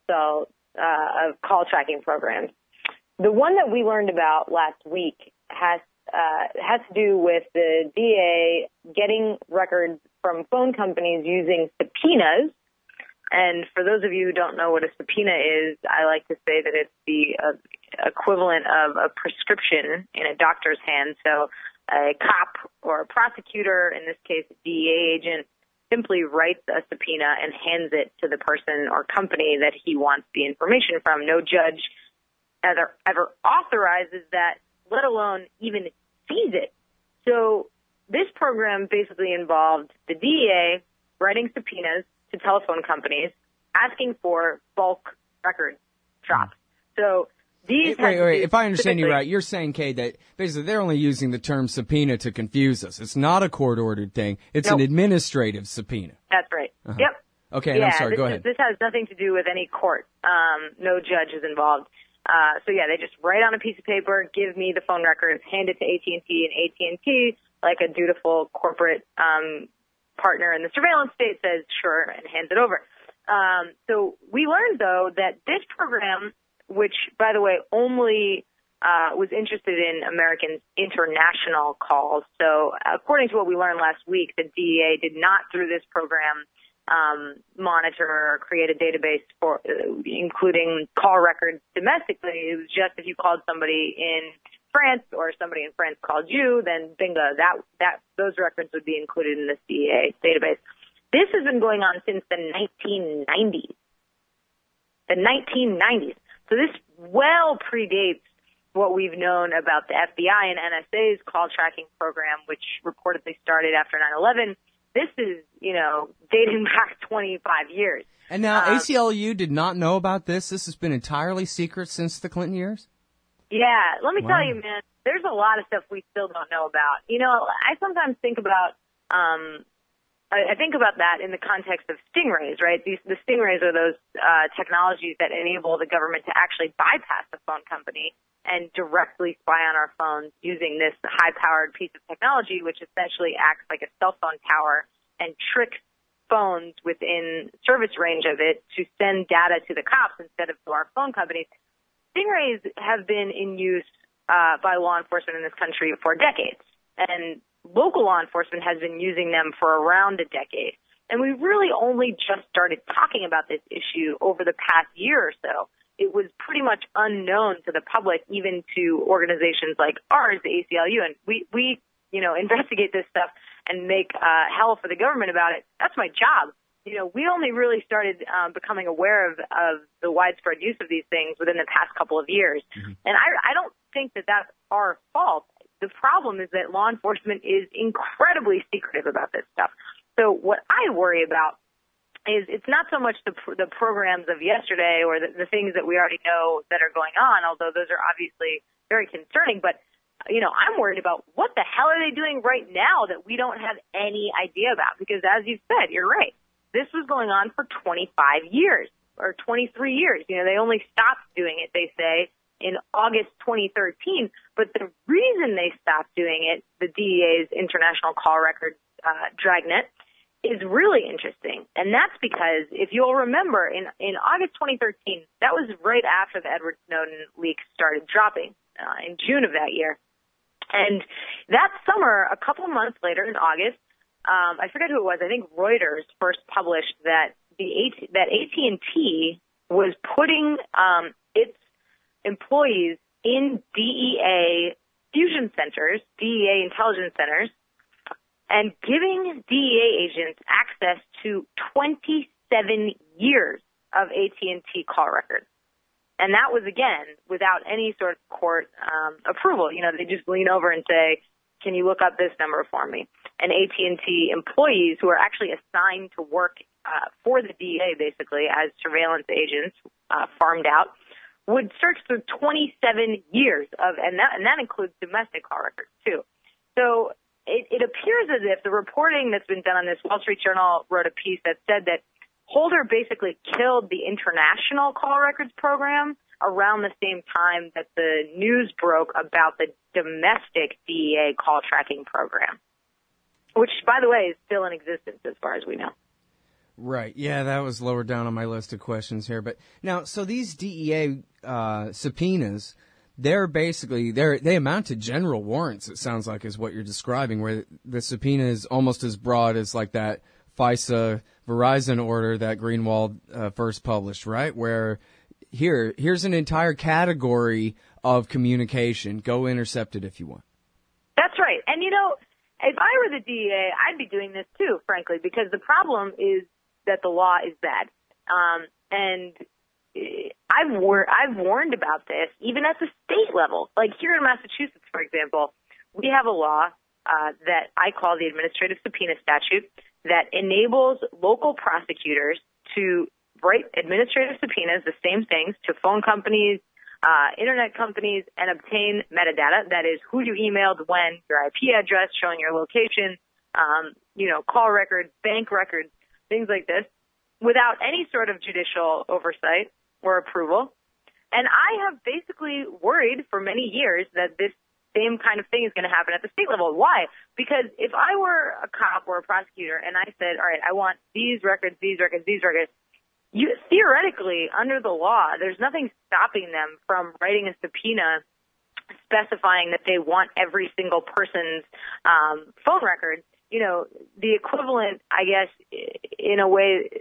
call tracking programs. The one that we learned about last week has to do with the DEA getting records from phone companies using subpoenas. And for those of you who don't know what a subpoena is, I like to say that it's the equivalent of a prescription in a doctor's hand. So a cop or a prosecutor, in this case a DEA agent, simply writes a subpoena and hands it to the person or company that he wants the information from. No judge ever authorizes that, let alone even sees it. So this program basically involved the DEA writing subpoenas to telephone companies asking for bulk record drops. So these wait. If I understand you right, you're saying, Kay, that basically they're only using the term subpoena to confuse us. It's not a court-ordered thing. It's an administrative subpoena. That's right. Yep. Okay, and I'm sorry. Go ahead. This has nothing to do with any court. No judge is involved. So yeah, they just write on a piece of paper, give me the phone records, hand it to AT&T, and AT&T, like a dutiful corporate partner in the surveillance state, says sure and hands it over. So we learned, though, that this program, which, by the way, only was interested in Americans' international calls. So according to what we learned last week, the DEA did not, through this program, monitor or create a database for including call records domestically. It was just if you called somebody in France or somebody in France called you, then bingo, those records would be included in this DEA database. This has been going on since the 1990s. The 1990s. So this well predates what we've known about the FBI and NSA's call tracking program, which reportedly started after 9/11. This is, dating back 25 years. And now ACLU did not know about this? This has been entirely secret since the Clinton years? Yeah, let me tell you, man, there's a lot of stuff we still don't know about. I sometimes think about I think about that in the context of stingrays, right? The stingrays are those technologies that enable the government to actually bypass the phone company and directly spy on our phones using this high-powered piece of technology, which essentially acts like a cell phone tower and tricks phones within service range of it to send data to the cops instead of to our phone companies. Stingrays have been in use by law enforcement in this country for decades, and local law enforcement has been using them for around a decade. And we really only just started talking about this issue over the past year or so. It was pretty much unknown to the public, even to organizations like ours, the ACLU, and we investigate this stuff and make hell for the government about it. That's my job. we only really started becoming aware of the widespread use of these things within the past couple of years. Mm-hmm. And I don't think that that's our fault. The problem is that law enforcement is incredibly secretive about this stuff. So what I worry about is it's not so much the programs of yesterday or the things that we already know that are going on, although those are obviously very concerning. But, I'm worried about what the hell are they doing right now that we don't have any idea about? Because as you said, you're right. This was going on for 25 years or 23 years. They only stopped doing it, they say, in August 2013. But the reason they stopped doing it, the DEA's International Call Records dragnet, is really interesting. And that's because, if you'll remember, in August 2013, that was right after the Edward Snowden leaks started dropping in June of that year. And that summer, a couple of months later in August, I forget who it was, I think Reuters first published that that AT&T was putting its employees in DEA fusion centers, DEA intelligence centers, and giving DEA agents access to 27 years of AT&T call records. And that was, again, without any sort of court approval. They just lean over and say, can you look up this number for me? And AT&T employees who are actually assigned to work for the DEA, basically, as surveillance agents farmed out, would search through 27 years and that includes domestic call records, too. So it appears as if the reporting that's been done on this, Wall Street Journal wrote a piece that said that Holder basically killed the international call records program around the same time that the news broke about the domestic DEA call tracking program, which, by the way, is still in existence as far as we know. Right. Yeah, that was lower down on my list of questions here. But now, so these DEA subpoenas, they amount to general warrants, it sounds like, is what you're describing, where the subpoena is almost as broad as like that FISA Verizon order that Greenwald first published, right? Where here's an entire category of communication. Go intercept it if you want. That's right. And, if I were the DEA, I'd be doing this too, frankly, because the problem is that the law is bad. And I've warned about this even at the state level. Like here in Massachusetts, for example, we have a law that I call the Administrative Subpoena Statute that enables local prosecutors to write administrative subpoenas, the same things, to phone companies, internet companies, and obtain metadata. That is, who you emailed when, your IP address, showing your location, call records, bank records, things like this, without any sort of judicial oversight or approval. And I have basically worried for many years that this same kind of thing is going to happen at the state level. Why? Because if I were a cop or a prosecutor and I said, all right, I want these records, theoretically, under the law, there's nothing stopping them from writing a subpoena specifying that they want every single person's phone record. The equivalent, I guess, in a way,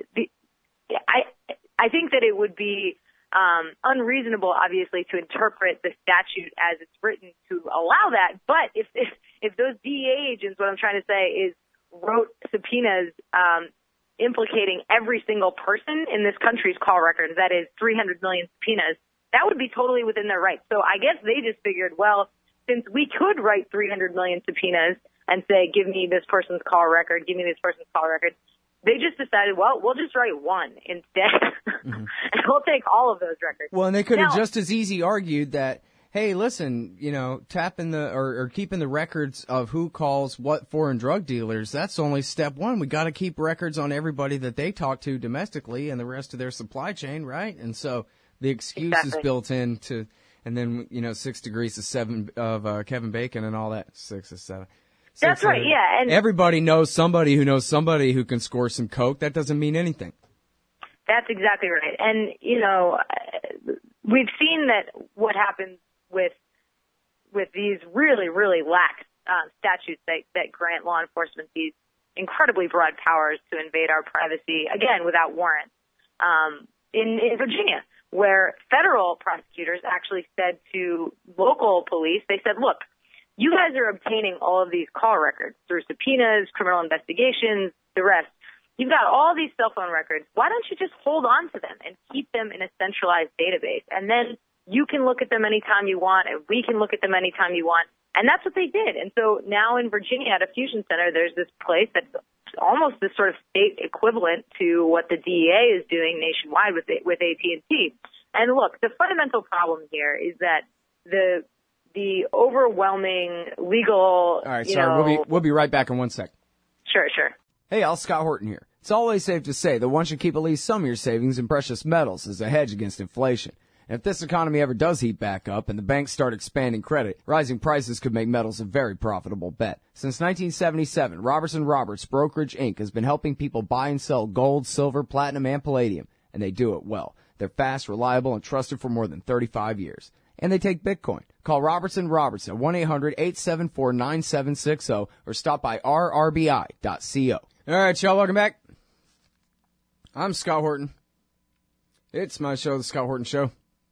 I think that it would be unreasonable, obviously, to interpret the statute as it's written to allow that. But if those DEA agents, what I'm trying to say is, wrote subpoenas implicating every single person in this country's call records, that is 300 million subpoenas, that would be totally within their rights. So I guess they just figured, well, since we could write 300 million subpoenas and say, give me this person's call record, give me this person's call record, they just decided, well, we'll just write one instead, and we'll take all of those records. Well, and they could have just as easy argued that, hey, listen, tapping or keeping the records of who calls what foreign drug dealers, that's only step one. We got to keep records on everybody that they talk to domestically and the rest of their supply chain, right? And so the excuse is built into, and then, 6 degrees of Kevin Bacon and all that, 6 or 7. That's right, yeah. And everybody knows somebody who can score some coke. That doesn't mean anything. That's exactly right. And, we've seen that what happens with these really, really lax statutes that grant law enforcement these incredibly broad powers to invade our privacy, again, without warrants. In Virginia, where federal prosecutors actually said to local police, they said, look, you guys are obtaining all of these call records through subpoenas, criminal investigations, the rest. you've got all these cell phone records. Why don't you just hold on to them and keep them in a centralized database? And then you can look at them anytime you want, and we can look at them anytime you want. And that's what they did. And so now in Virginia at a fusion center, there's this place that's almost this sort of state equivalent to what the DEA is doing nationwide with AT&T. And look, the fundamental problem here is that the overwhelming legal. All right, sorry, we'll be right back in 1 sec. Sure. Hey, Al, Scott Horton here. It's always safe to say that one should keep at least some of your savings in precious metals as a hedge against inflation. And if this economy ever does heat back up and the banks start expanding credit, rising prices could make metals a very profitable bet. Since 1977, Robertson Roberts Brokerage Inc. has been helping people buy and sell gold, silver, platinum, and palladium, and they do it well. They're fast, reliable, and trusted for more than 35 years. And they take Bitcoin. Call Robertson Roberts at 1-800-874-9760 or stop by rrbi.co. All right, y'all, welcome back. I'm Scott Horton. It's my show, The Scott Horton Show.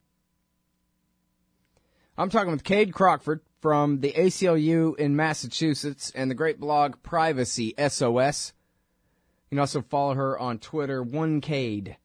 I'm talking with Cade Crockford from the ACLU in Massachusetts and the great blog Privacy SOS. You can also follow her on Twitter, OneCade,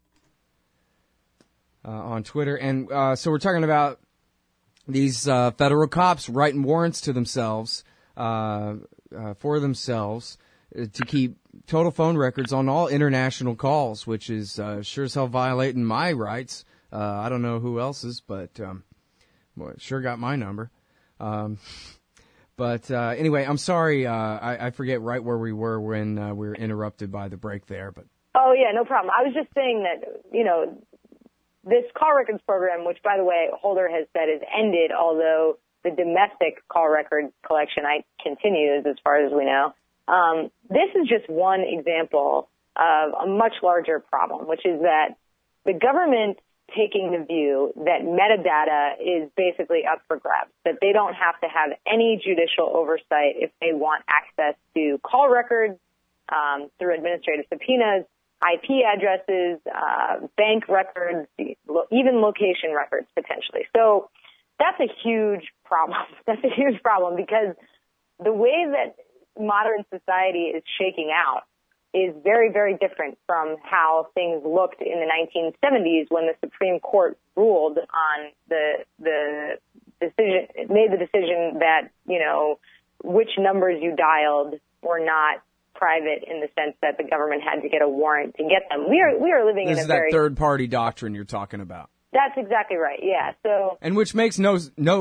on Twitter. And so we're talking about these federal cops writing warrants to themselves, for themselves, to keep total phone records on all international calls, which is sure as hell violating my rights. I don't know who else's, but well, sure got my number. But anyway, I'm sorry. I forget right where we were when we were interrupted by the break there. But oh, yeah, no problem. I was just saying that, this call records program, which, by the way, Holder has said is ended, although the domestic call record collection continues as far as we know. This is just one example of a much larger problem, which is that the government taking the view that metadata is basically up for grabs, that they don't have to have any judicial oversight if they want access to call records through administrative subpoenas, IP addresses, bank records, even location records potentially. So that's a huge problem. That's a huge problem because the way that modern society is shaking out is very, very different from how things looked in the 1970s when the Supreme Court ruled on the decision, made the decision that, which numbers you dialed were not private in the sense that the government had to get a warrant to get them. We are living in a very... This is that third-party doctrine you're talking about. That's exactly right, yeah. So, and which makes no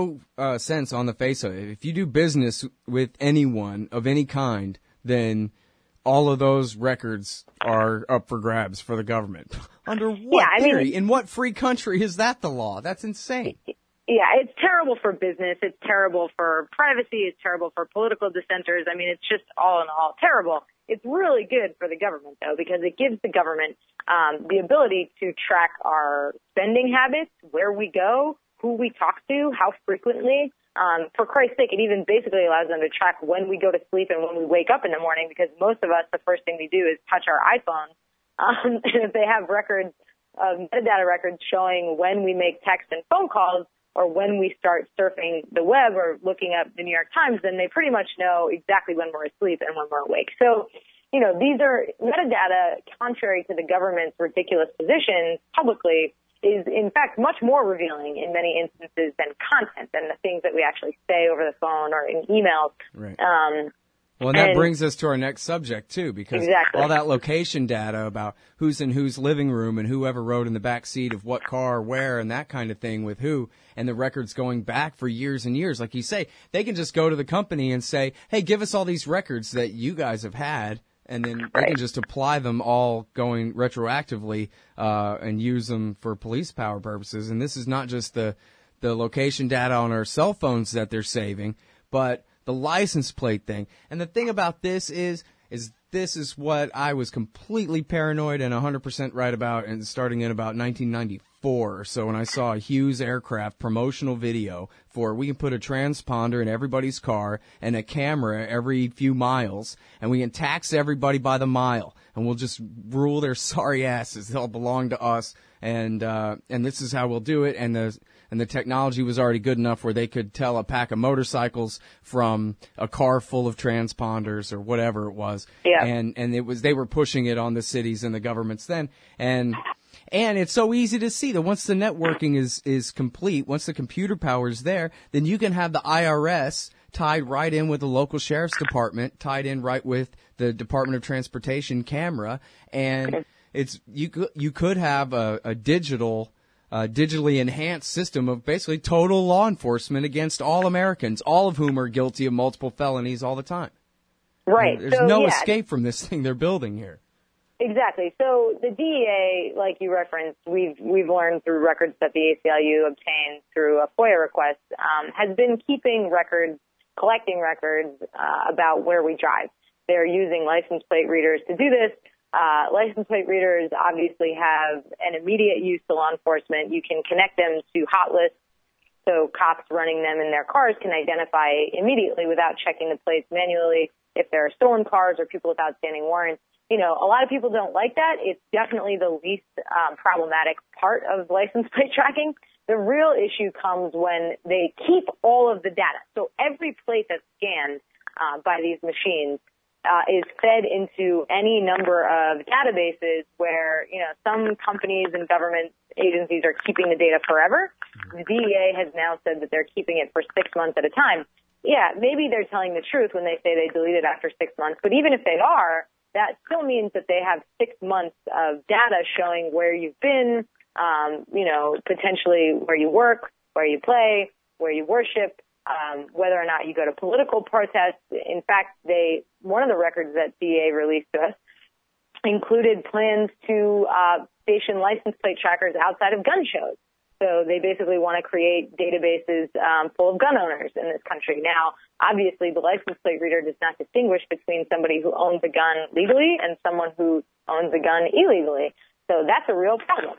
sense on the face of it. If you do business with anyone of any kind, then all of those records are up for grabs for the government. Under what theory? In what free country is that the law? That's insane. Yeah, it's terrible for business. It's terrible for privacy. It's terrible for political dissenters. I mean, it's just all in all terrible. It's really good for the government, though, because it gives the government the ability to track our spending habits, where we go, who we talk to, how frequently. For Christ's sake, it even basically allows them to track when we go to sleep and when we wake up in the morning, because most of us, the first thing we do is touch our iPhones. And if they have records, metadata records showing when we make text and phone calls or when we start surfing the web or looking up the New York Times, then they pretty much know exactly when we're asleep and when we're awake. So, these are metadata, contrary to the government's ridiculous position publicly, is in fact much more revealing in many instances than content, than the things that we actually say over the phone or in emails. Right. Well, and that brings us to our next subject, too, because all that location data about who's in whose living room and whoever rode in the back seat of what car, where, and that kind of thing with who, and the records going back for years and years. Like you say, they can just go to the company and say, hey, give us all these records that you guys have had, and then they can just apply them all going retroactively and use them for police power purposes. And this is not just the location data on our cell phones that they're saving, but the license plate thing. And the thing about this is this is what I was completely paranoid and 100% right about, and starting in about 1994 or so, when I saw a Hughes Aircraft promotional video for we can put a transponder in everybody's car and a camera every few miles, and we can tax everybody by the mile, and we'll just rule their sorry asses. They'll belong to us, and this is how we'll do it, and the technology was already good enough where they could tell a pack of motorcycles from a car full of transponders or whatever it was. Yeah. And they were pushing it on the cities and the governments then. And it's so easy to see that once the networking is complete, once the computer power is there, then you can have the IRS tied right in with the local sheriff's department, tied in right with the Department of Transportation camera, and you could have a digitally enhanced system of basically total law enforcement against all Americans, all of whom are guilty of multiple felonies all the time. Right. And there's no escape from this thing they're building here. Exactly. So the DEA, like you referenced, we've learned through records that the ACLU obtained through a FOIA request, has been collecting records about where we drive. They're using license plate readers to do this. License plate readers obviously have an immediate use to law enforcement. You can connect them to hot lists, so cops running them in their cars can identify immediately without checking the plates manually if there are stolen cars or people with outstanding warrants. You know, a lot of people don't like that. It's definitely the least problematic part of license plate tracking. The real issue comes when they keep all of the data. So every plate that's scanned by these machines is fed into any number of databases where, you know, some companies and government agencies are keeping the data forever. The DEA has now said that they're keeping it for 6 months at a time. Yeah, maybe they're telling the truth when they say they delete it after 6 months, but even if they are, that still means that they have 6 months of data showing where you've been, you know, potentially where you work, where you play, where you worship, whether or not you go to political protests. In fact, one of the records that DEA released to us included plans to station license plate trackers outside of gun shows. So they basically want to create databases full of gun owners in this country. Now, obviously, the license plate reader does not distinguish between somebody who owns a gun legally and someone who owns a gun illegally. So that's a real problem.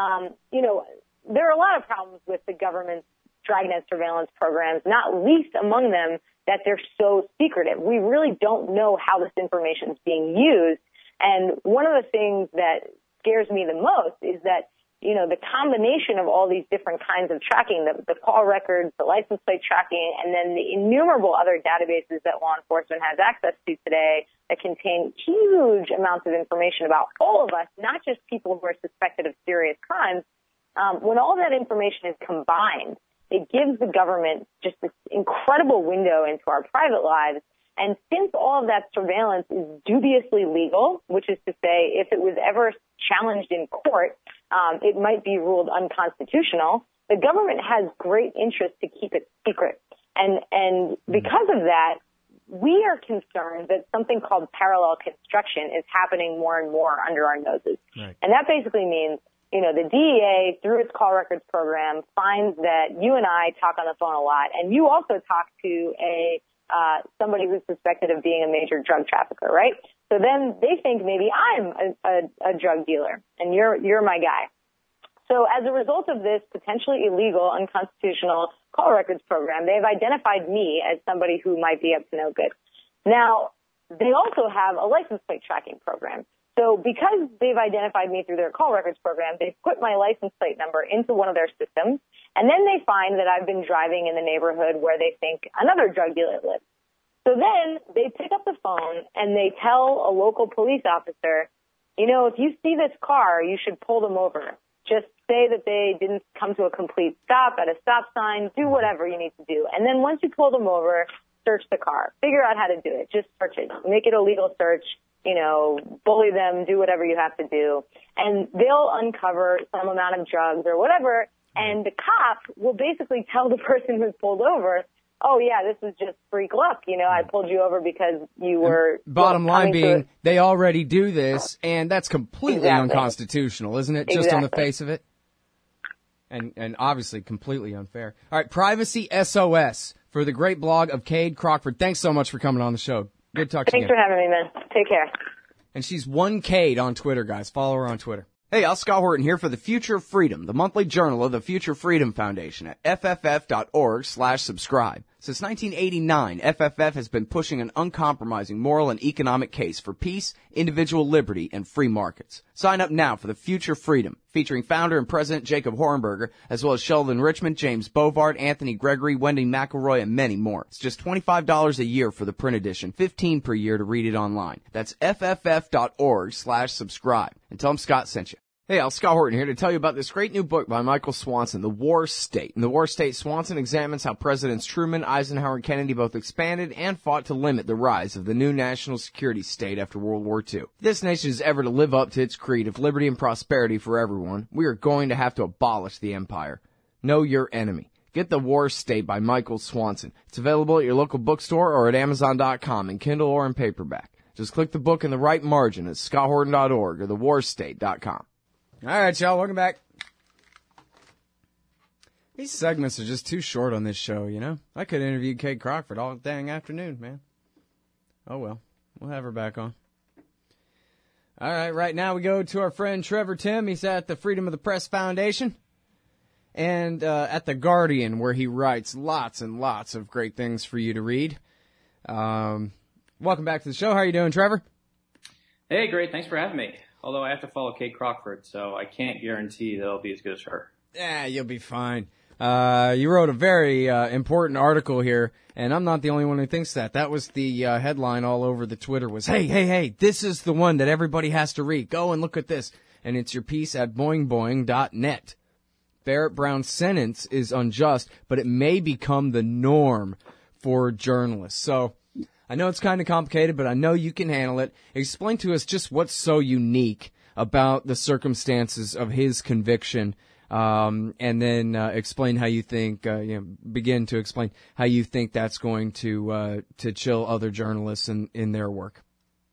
You know, there are a lot of problems with the government's dragnet surveillance programs, not least among them that they're so secretive. We really don't know how this information is being used. And one of the things that scares me the most is that, you know, the combination of all these different kinds of tracking, the call records, the license plate tracking, and then the innumerable other databases that law enforcement has access to today that contain huge amounts of information about all of us, not just people who are suspected of serious crimes. When all that information is combined, it gives the government just this incredible window into our private lives. And since all of that surveillance is dubiously legal, which is to say, if it was ever challenged in court, it might be ruled unconstitutional, the government has great interest to keep it secret. And because of that, we are concerned that something called parallel construction is happening more and more under our noses. Right. And that basically means, you know, the DEA, through its call records program, finds that you and I talk on the phone a lot, and you also talk to somebody who's suspected of being a major drug trafficker, right? So then they think maybe I'm a drug dealer, and you're my guy. So as a result of this potentially illegal, unconstitutional call records program, they've identified me as somebody who might be up to no good. Now, they also have a license plate tracking program. So because they've identified me through their call records program, they've put my license plate number into one of their systems, and then they find that I've been driving in the neighborhood where they think another drug dealer lives. So then they pick up the phone and they tell a local police officer, you know, if you see this car, you should pull them over. Just say that they didn't come to a complete stop at a stop sign, do whatever you need to do. And then once you pull them over, search the car. Figure out how to do it. Just search it. Make it a legal search. You know, bully them, do whatever you have to do. And they'll uncover some amount of drugs or whatever. And the cop will basically tell the person who's pulled over, oh, yeah, this is just freak luck. You know, I pulled you over because you were... Bottom line being, they already do this, and that's completely unconstitutional, isn't it? Just on the face of it? And obviously completely unfair. All right, Privacy SOS for the great blog of Cade Crockford. Thanks so much for coming on the show. Good talking to you. Thanks for having me, man. Take care. And she's 1K'd on Twitter, guys. Follow her on Twitter. Hey, Al Scott Horton here for The Future of Freedom, the monthly journal of the Future Freedom Foundation at fff.org/subscribe. Since 1989, FFF has been pushing an uncompromising moral and economic case for peace, individual liberty, and free markets. Sign up now for the Future Freedom, featuring founder and president Jacob Hornberger, as well as Sheldon Richmond, James Bovard, Anthony Gregory, Wendy McElroy, and many more. It's just $25 a year for the print edition, $15 per year to read it online. That's fff.org/subscribe. And tell them Scott sent you. Hey, Scott Horton here to tell you about this great new book by Michael Swanson, The War State. In The War State, Swanson examines how Presidents Truman, Eisenhower, and Kennedy both expanded and fought to limit the rise of the new national security state after World War II. If this nation is ever to live up to its creed of liberty and prosperity for everyone, we are going to have to abolish the empire. Know your enemy. Get The War State by Michael Swanson. It's available at your local bookstore or at Amazon.com in Kindle or in paperback. Just click the book in the right margin at scotthorton.org or thewarstate.com. All right, y'all, welcome back. These segments are just too short on this show, you know? I could interview Kate Crockford all dang afternoon, man. Oh, well. We'll have her back on. All right, right now we go to our friend Trevor Timm. He's at the Freedom of the Press Foundation and at The Guardian, where he writes lots and lots of great things for you to read. Welcome back to the show. How are you doing, Trevor? Hey, great. Thanks for having me. Although I have to follow Kate Crockford, so I can't guarantee that I'll be as good as her. Yeah, you'll be fine. You wrote a very important article here, and I'm not the only one who thinks that. That was the headline all over the Twitter was, hey, this is the one that everybody has to read. Go and look at this. And it's your piece at boingboing.net. Barrett Brown's sentence is unjust, but it may become the norm for journalists. So I know it's kind of complicated, but I know you can handle it. Explain to us just what's so unique about the circumstances of his conviction, and then explain how you think, begin to explain how you think that's going to chill other journalists in their work.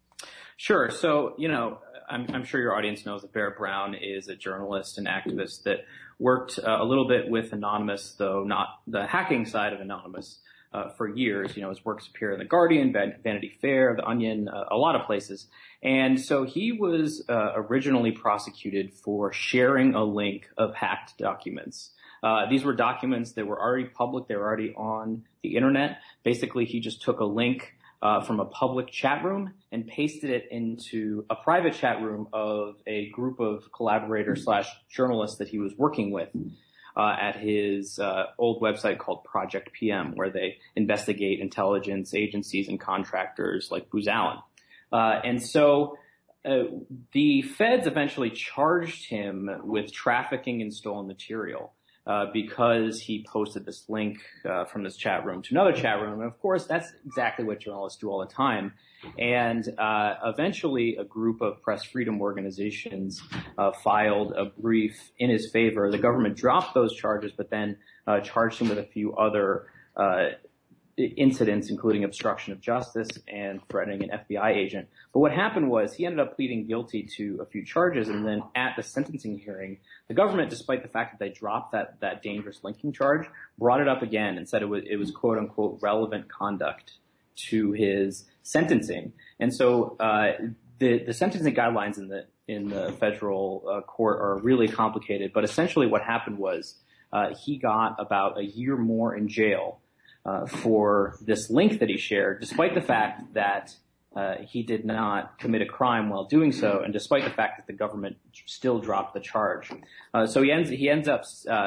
Sure. So, I'm sure your audience knows that Barrett Brown is a journalist and activist that worked a little bit with Anonymous, though not the hacking side of Anonymous. For years. His works appear in The Guardian, Vanity Fair, The Onion, a lot of places. And so he was originally prosecuted for sharing a link of hacked documents. These were documents that were already public. They were already on the internet. Basically, he just took a link from a public chat room and pasted it into a private chat room of a group of collaborators / journalists that he was working with. At his old website called Project PM, where they investigate intelligence agencies and contractors like Booz Allen. And so the feds eventually charged him with trafficking in stolen material because he posted this link from this chat room to another chat room. And, of course, that's exactly what journalists do all the time. And eventually a group of press freedom organizations filed a brief in his favor. The government dropped those charges, but then charged him with a few other incidents, including obstruction of justice and threatening an FBI agent. But what happened was he ended up pleading guilty to a few charges, and then at the sentencing hearing, the government, despite the fact that they dropped that dangerous linking charge, brought it up again and said it was quote unquote relevant conduct to his sentencing. And so the sentencing guidelines in the federal court are really complicated. But essentially, what happened was he got about a year more in jail for this link that he shared, despite the fact that he did not commit a crime while doing so, and despite the fact that the government still dropped the charge. So he ends up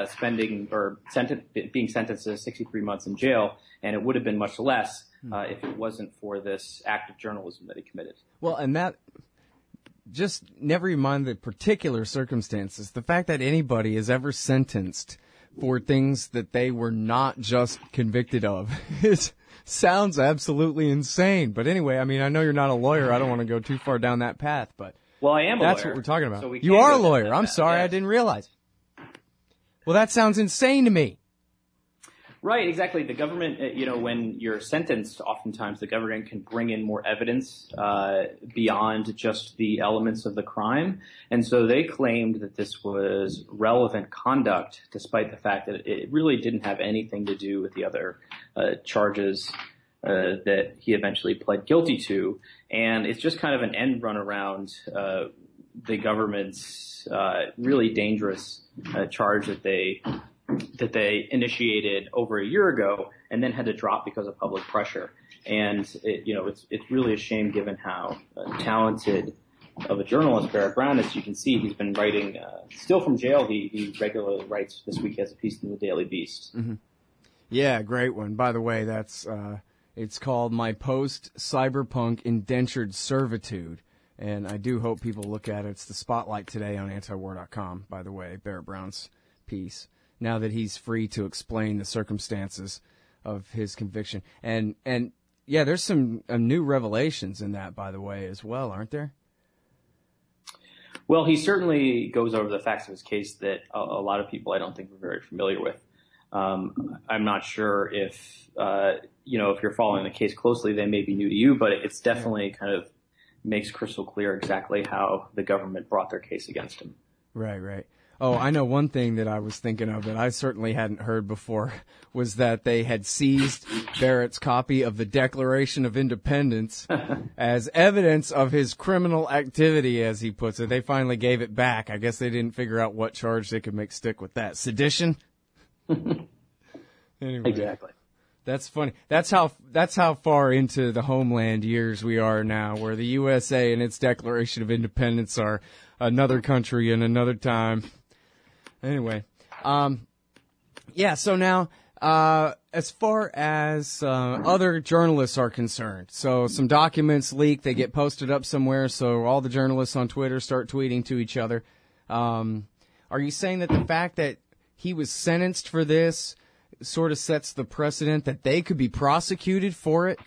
being sentenced to 63 months in jail, and it would have been much less if it wasn't for this act of journalism that he committed. Well, and that just never mind the particular circumstances. The fact that anybody is ever sentenced for things that they were not just convicted of, it sounds absolutely insane. But anyway, I mean, I know you're not a lawyer. I don't want to go too far down that path, but well, I am a lawyer. That's what we're talking about. So you are a lawyer. I'm sorry, yes. I didn't realize. Well, that sounds insane to me. Right, exactly. The government, when you're sentenced, oftentimes the government can bring in more evidence beyond just the elements of the crime. And so they claimed that this was relevant conduct, despite the fact that it really didn't have anything to do with the other charges that he eventually pled guilty to. And it's just kind of an end run around the government's really dangerous charge that they that they initiated over a year ago and then had to drop because of public pressure. And it's really a shame given how talented of a journalist Barrett Brown is. You can see he's been writing still from jail. He regularly writes. This week has a piece in the Daily Beast. Mm-hmm. Yeah, great one. By the way, that's it's called My Post-Cyberpunk Indentured Servitude. And I do hope people look at it. It's the spotlight today on antiwar.com, by the way, Barrett Brown's piece, now that he's free to explain the circumstances of his conviction. And yeah, there's some new revelations in that, by the way, as well, aren't there? Well, he certainly goes over the facts of his case that a lot of people I don't think are very familiar with. I'm not sure if you're following the case closely, they may be new to you, but it's definitely kind of makes crystal clear exactly how the government brought their case against him. Right. Oh, I know one thing that I was thinking of that I certainly hadn't heard before was that they had seized Barrett's copy of the Declaration of Independence as evidence of his criminal activity, as he puts it. They finally gave it back. I guess they didn't figure out what charge they could make stick with that. Sedition? Anyway. Exactly. That's funny. That's how far into the homeland years we are now, where the USA and its Declaration of Independence are another country in another time. Anyway, yeah. So now, as far as other journalists are concerned, so some documents leak, they get posted up somewhere, so all the journalists on Twitter start tweeting to each other. Are you saying that the fact that he was sentenced for this sort of sets the precedent that they could be prosecuted for it?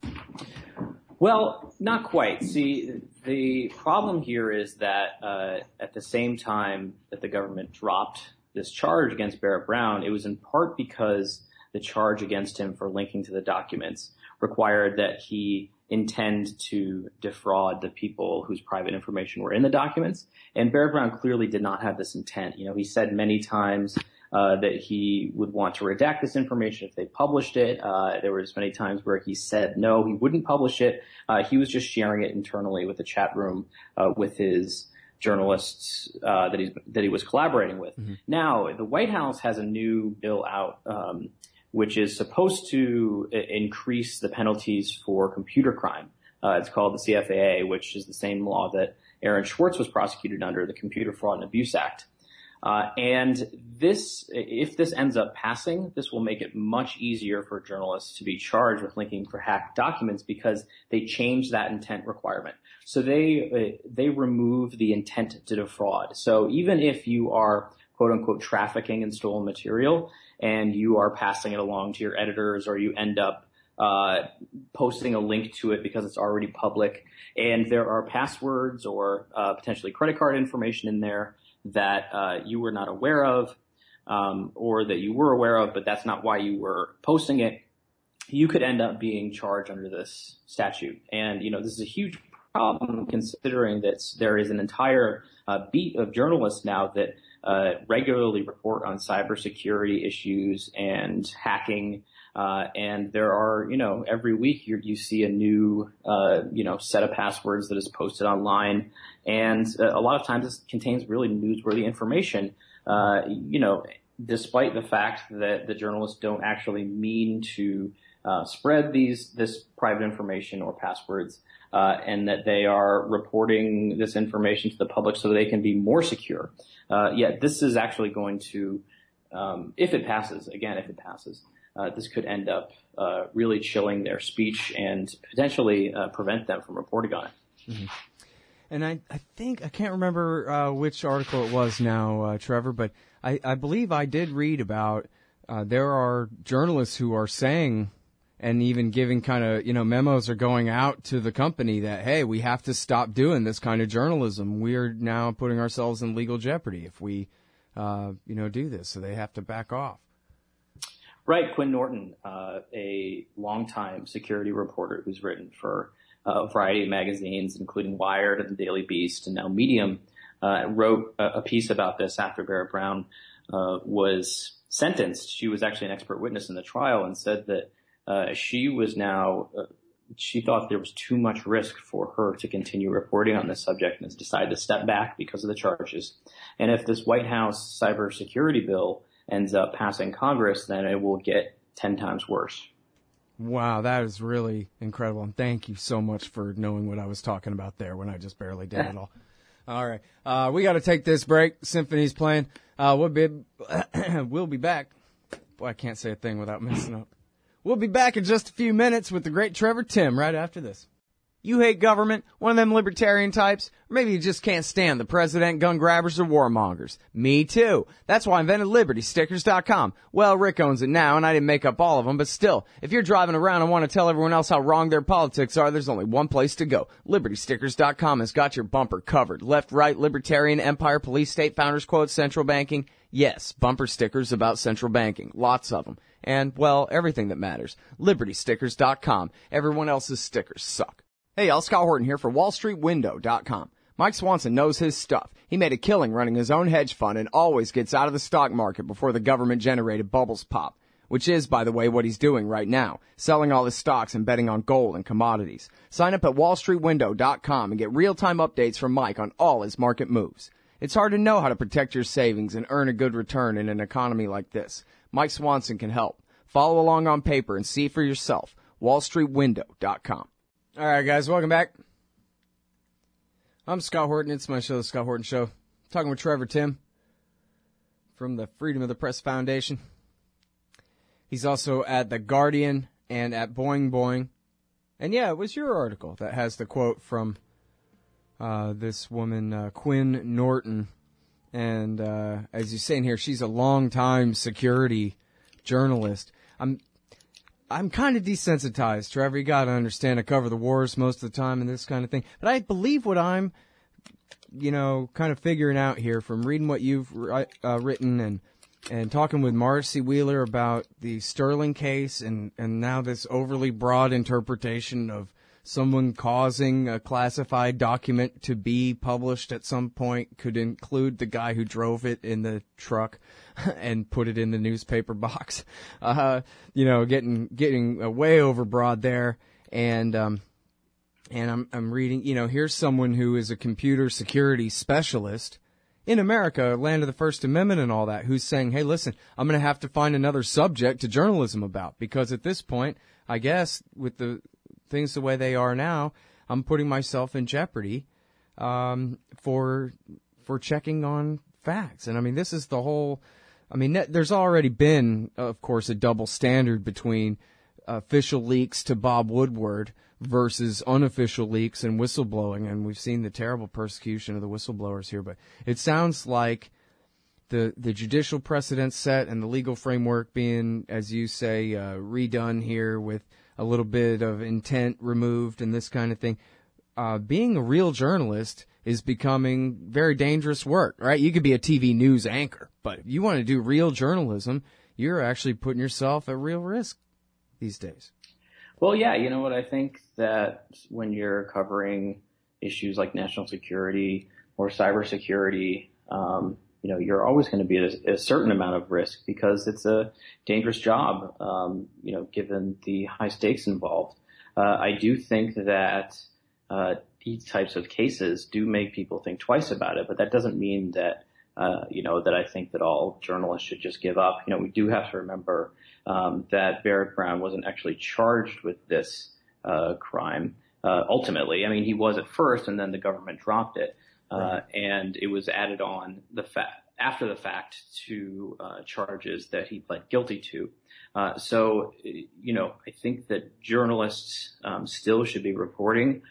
Well, not quite. See, the problem here is that at the same time that the government dropped this charge against Barrett Brown, it was in part because the charge against him for linking to the documents required that he intend to defraud the people whose private information were in the documents. And Barrett Brown clearly did not have this intent. He said many times that he would want to redact this information if they published it. There was many times where he said no, he wouldn't publish it. He was just sharing it internally with the chat room with his journalists that he was collaborating with. Mm-hmm. Now, the White House has a new bill out which is supposed to increase the penalties for computer crime. It's called the CFAA, which is the same law that Aaron Swartz was prosecuted under, the Computer Fraud and Abuse Act. And this, if this ends up passing, this will make it much easier for journalists to be charged with linking for hacked documents because they change that intent requirement. So they remove the intent to defraud. So even if you are quote unquote trafficking in stolen material and you are passing it along to your editors, or you end up posting a link to it because it's already public, and there are passwords or potentially credit card information in there that you were not aware of, or that you were aware of, but that's not why you were posting it, you could end up being charged under this statute. And, this is a huge problem considering that there is an entire beat of journalists now that regularly report on cybersecurity issues and hacking. And there are, every week you see a new, set of passwords that is posted online. And a lot of times this contains really newsworthy information, despite the fact that the journalists don't actually mean to spread this private information or passwords, and that they are reporting this information to the public so that they can be more secure. Yet this is actually going to, if it passes, this could end up really chilling their speech and potentially prevent them from reporting on it. Mm-hmm. And I think, I can't remember which article it was now, Trevor, but I believe I did read about there are journalists who are saying and even giving kind of, memos are going out to the company that, hey, we have to stop doing this kind of journalism. We're now putting ourselves in legal jeopardy if we, do this. So they have to back off. Right. Quinn Norton, a longtime security reporter who's written for a variety of magazines, including Wired and the Daily Beast and now Medium, wrote a piece about this after Barrett Brown was sentenced. She was actually an expert witness in the trial and said that she thought there was too much risk for her to continue reporting on this subject and has decided to step back because of the charges. And if this White House cybersecurity bill ends up passing Congress, then it will get 10 times worse. Wow, that is really incredible. And thank you so much for knowing what I was talking about there when I just barely did it all. All right. We got to take this break. Symphony's playing. We'll be back. Boy, I can't say a thing without messing up. We'll be back in just a few minutes with the great Trevor Tim right after this. You hate government, one of them libertarian types, or maybe you just can't stand the president, gun grabbers, or warmongers. Me too. That's why I invented LibertyStickers.com. Well, Rick owns it now, and I didn't make up all of them, but still, if you're driving around and want to tell everyone else how wrong their politics are, there's only one place to go. LibertyStickers.com has got your bumper covered. Left, right, libertarian, empire, police, state, founders quote, central banking. Yes, bumper stickers about central banking. Lots of them. And, well, everything that matters. LibertyStickers.com. Everyone else's stickers suck. Hey, y'all, Scott Horton here for WallStreetWindow.com. Mike Swanson knows his stuff. He made a killing running his own hedge fund and always gets out of the stock market before the government-generated bubbles pop, which is, by the way, what he's doing right now, selling all his stocks and betting on gold and commodities. Sign up at WallStreetWindow.com and get real-time updates from Mike on all his market moves. It's hard to know how to protect your savings and earn a good return in an economy like this. Mike Swanson can help. Follow along on paper and see for yourself. WallStreetWindow.com. All right, guys, welcome back. I'm Scott Horton. It's my show, The Scott Horton Show. Talking with Trevor Tim from the Freedom of the Press Foundation. He's also at The Guardian and at Boing Boing. And yeah, it was your article that has the quote from this woman, Quinn Norton. And as you say in here, she's a long-time security journalist. I'm kind of desensitized, Trevor. You got to understand, I cover the wars most of the time and this kind of thing. But I believe what I'm, kind of figuring out here from reading what you've written and talking with Marcy Wheeler about the Sterling case and now this overly broad interpretation of someone causing a classified document to be published at some point could include the guy who drove it in the truck and put it in the newspaper box. Getting way overbroad there. And I'm reading, here's someone who is a computer security specialist in America, land of the First Amendment and all that, who's saying, hey, listen, I'm going to have to find another subject to journalism about, because at this point, I guess, with the things the way they are now, I'm putting myself in jeopardy for checking on facts. And I mean, this is the whole. I mean, there's already been, of course, a double standard between official leaks to Bob Woodward versus unofficial leaks and whistleblowing, and we've seen the terrible persecution of the whistleblowers here. But it sounds like the judicial precedent set and the legal framework being, as you say, redone here with a little bit of intent removed and this kind of thing. Being a real journalist is becoming very dangerous work, right? You could be a TV news anchor, but if you want to do real journalism, you're actually putting yourself at real risk these days. Well, yeah, you know what? I think that when you're covering issues like national security or cybersecurity, you're always going to be at a certain amount of risk because it's a dangerous job, given the high stakes involved. I do think that these types of cases do make people think twice about it, but that doesn't mean that, that I think that all journalists should just give up. We do have to remember that Barrett Brown wasn't actually charged with this crime ultimately. I mean, he was at first, and then the government dropped it. And it was added on after the fact to charges that he pled guilty to. So I think that journalists still should be reporting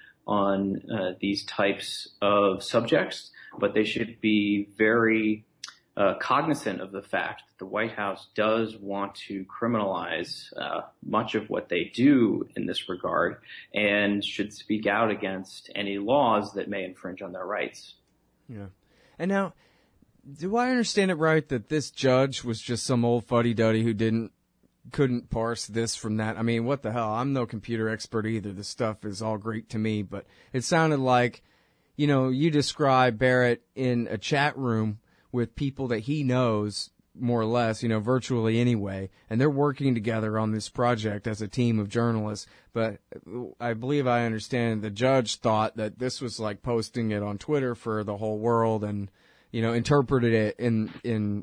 on these types of subjects, but they should be very cognizant of the fact that the White House does want to criminalize much of what they do in this regard and should speak out against any laws that may infringe on their rights. Yeah. And now, do I understand it right that this judge was just some old fuddy-duddy who couldn't parse this from that? I mean, what the hell? I'm no computer expert either. This stuff is all Greek to me, but it sounded like, you describe Barrett in a chat room with people that he knows more or less, virtually anyway, and they're working together on this project as a team of journalists. But I believe I understand the judge thought that this was like posting it on Twitter for the whole world and, interpreted it in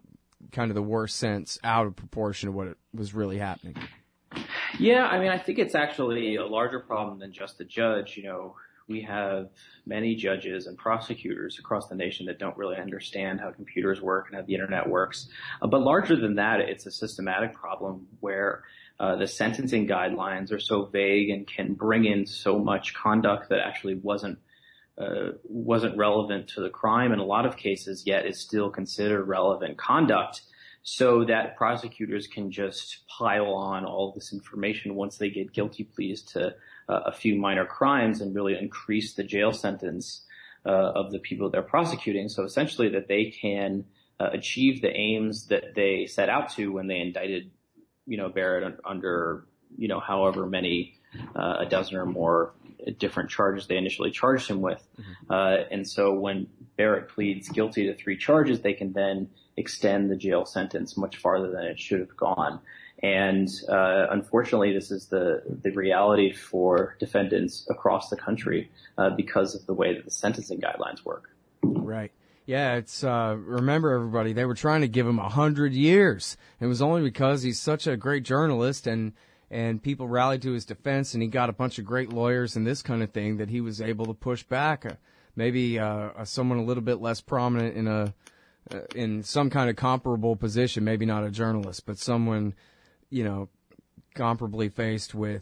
kind of the worst sense out of proportion of what it was really happening. Yeah, I mean, I think it's actually a larger problem than just the judge. You know, we have many judges and prosecutors across the nation that don't really understand how computers work and how the internet works. But larger than that, it's a systematic problem where the sentencing guidelines are so vague and can bring in so much conduct that actually wasn't relevant to the crime in a lot of cases, yet is still considered relevant conduct, so that prosecutors can just pile on all this information once they get guilty pleas to a few minor crimes and really increase the jail sentence of the people they're prosecuting. So essentially that they can achieve the aims that they set out to when they indicted, Barrett under, however many, a dozen or more different charges they initially charged him with. And so when Barrett pleads guilty to 3 charges, they can then extend the jail sentence much farther than it should have gone. And unfortunately, this is the reality for defendants across the country because of the way that the sentencing guidelines work. Right. Yeah, it's remember, everybody, they were trying to give him 100 years. It was only because he's such a great journalist and people rallied to his defense, and he got a bunch of great lawyers and this kind of thing that he was able to push back. Maybe someone a little bit less prominent in some kind of comparable position, maybe not a journalist, but someone, comparably faced with,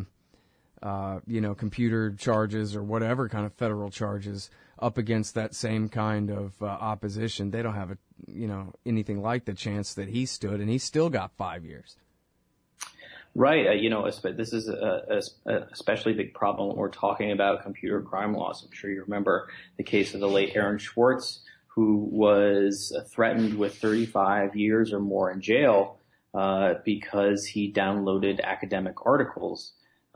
computer charges or whatever kind of federal charges up against that same kind of opposition. They don't have anything like the chance that he stood, and he still got 5 years. Right. This is a especially big problem when we're talking about computer crime laws. I'm sure you remember the case of the late Aaron Swartz, who was threatened with 35 years or more in jail because he downloaded academic articles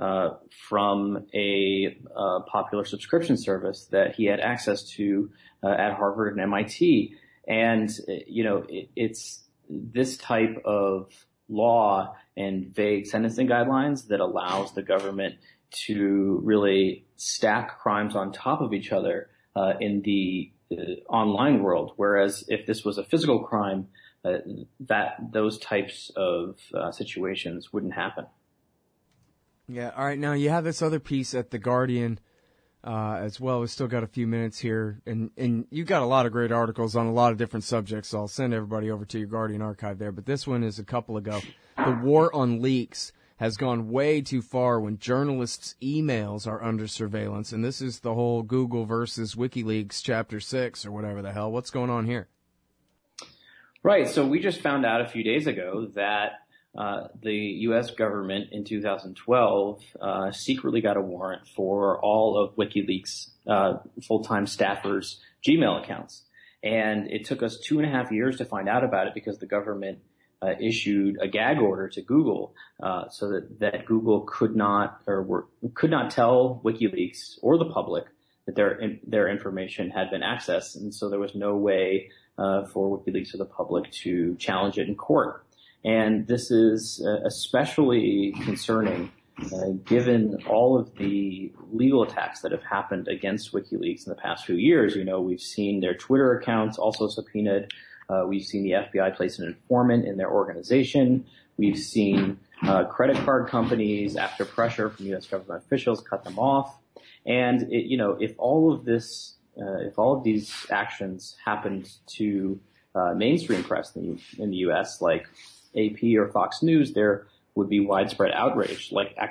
from a popular subscription service that he had access to at Harvard and MIT. And, it's this type of law and vague sentencing guidelines that allows the government to really stack crimes on top of each other in the online world. Whereas if this was a physical crime, those types of situations wouldn't happen. Yeah. All right. Now you have this other piece at The Guardian as well. We've still got a few minutes here, and you've got a lot of great articles on a lot of different subjects. So I'll send everybody over to your Guardian archive there. But this one is a couple ago. The war on leaks has gone way too far when journalists' emails are under surveillance. And this is the whole Google versus WikiLeaks Chapter 6 or whatever the hell. What's going on here? Right. So we just found out a few days ago that the U.S. government in 2012 secretly got a warrant for all of WikiLeaks full-time staffers' Gmail accounts. And it took us 2.5 years to find out about it because the government issued a gag order to Google so that Google could not tell WikiLeaks or the public that their information had been accessed. And so there was no way for WikiLeaks or the public to challenge it in court. And this is especially concerning given all of the legal attacks that have happened against WikiLeaks in the past few years. We've seen their Twitter accounts also subpoenaed. We've seen the FBI place an informant in their organization. We've seen credit card companies, after pressure from U.S. government officials, cut them off. And if all of these actions happened to mainstream press in the U.S., like AP or Fox News, there would be widespread outrage,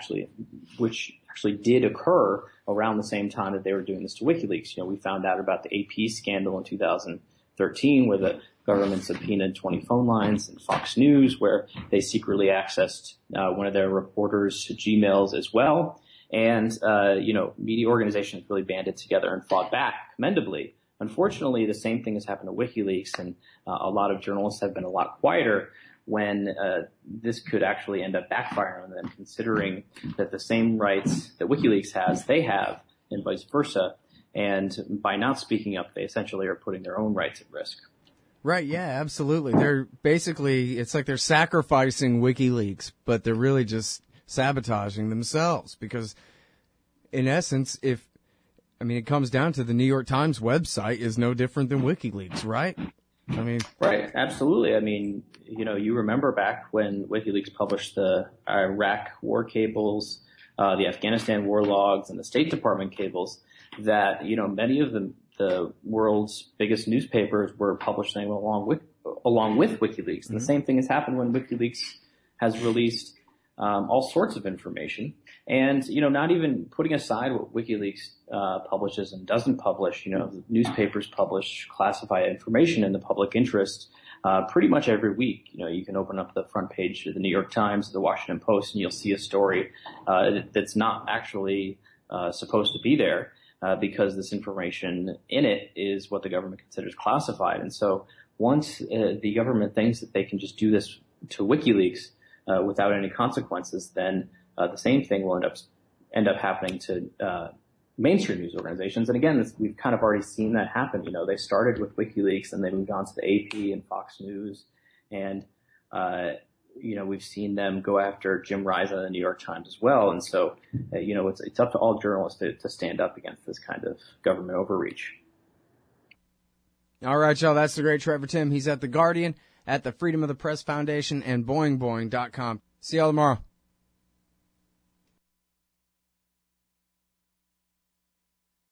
which actually did occur around the same time that they were doing this to WikiLeaks. We found out about the AP scandal in 2013, where the government subpoenaed 20 phone lines, and Fox News, where they secretly accessed one of their reporters' Gmails as well. And media organizations really banded together and fought back commendably. Unfortunately, the same thing has happened to WikiLeaks, and a lot of journalists have been a lot quieter when this could actually end up backfiring on them, considering that the same rights that WikiLeaks has, they have, and vice versa. And by not speaking up, they essentially are putting their own rights at risk. Right, yeah, absolutely. They're basically, it's like they're sacrificing WikiLeaks, but they're really just sabotaging themselves because, in essence, it comes down to the New York Times website is no different than WikiLeaks, right? I mean, right, absolutely. I mean, you remember back when WikiLeaks published the Iraq war cables, the Afghanistan war logs, and the State Department cables, that many of the world's biggest newspapers were publishing along with WikiLeaks. And the same thing has happened when WikiLeaks has released all sorts of information. And, not even putting aside what WikiLeaks publishes and doesn't publish, newspapers publish classified information in the public interest pretty much every week. You can open up the front page of the New York Times, the Washington Post, and you'll see a story that's not actually supposed to be there because this information in it is what the government considers classified. And so once the government thinks that they can just do this to WikiLeaks without any consequences, then the same thing will end up happening to mainstream news organizations. And again, we've kind of already seen that happen. They started with WikiLeaks and they moved on to the AP and Fox News. And, we've seen them go after Jim Risa of the New York Times as well. And so, it's up to all journalists to stand up against this kind of government overreach. All right, y'all. That's the great Trevor Timm. He's at The Guardian, at the Freedom of the Press Foundation, and boingboing.com. See y'all tomorrow.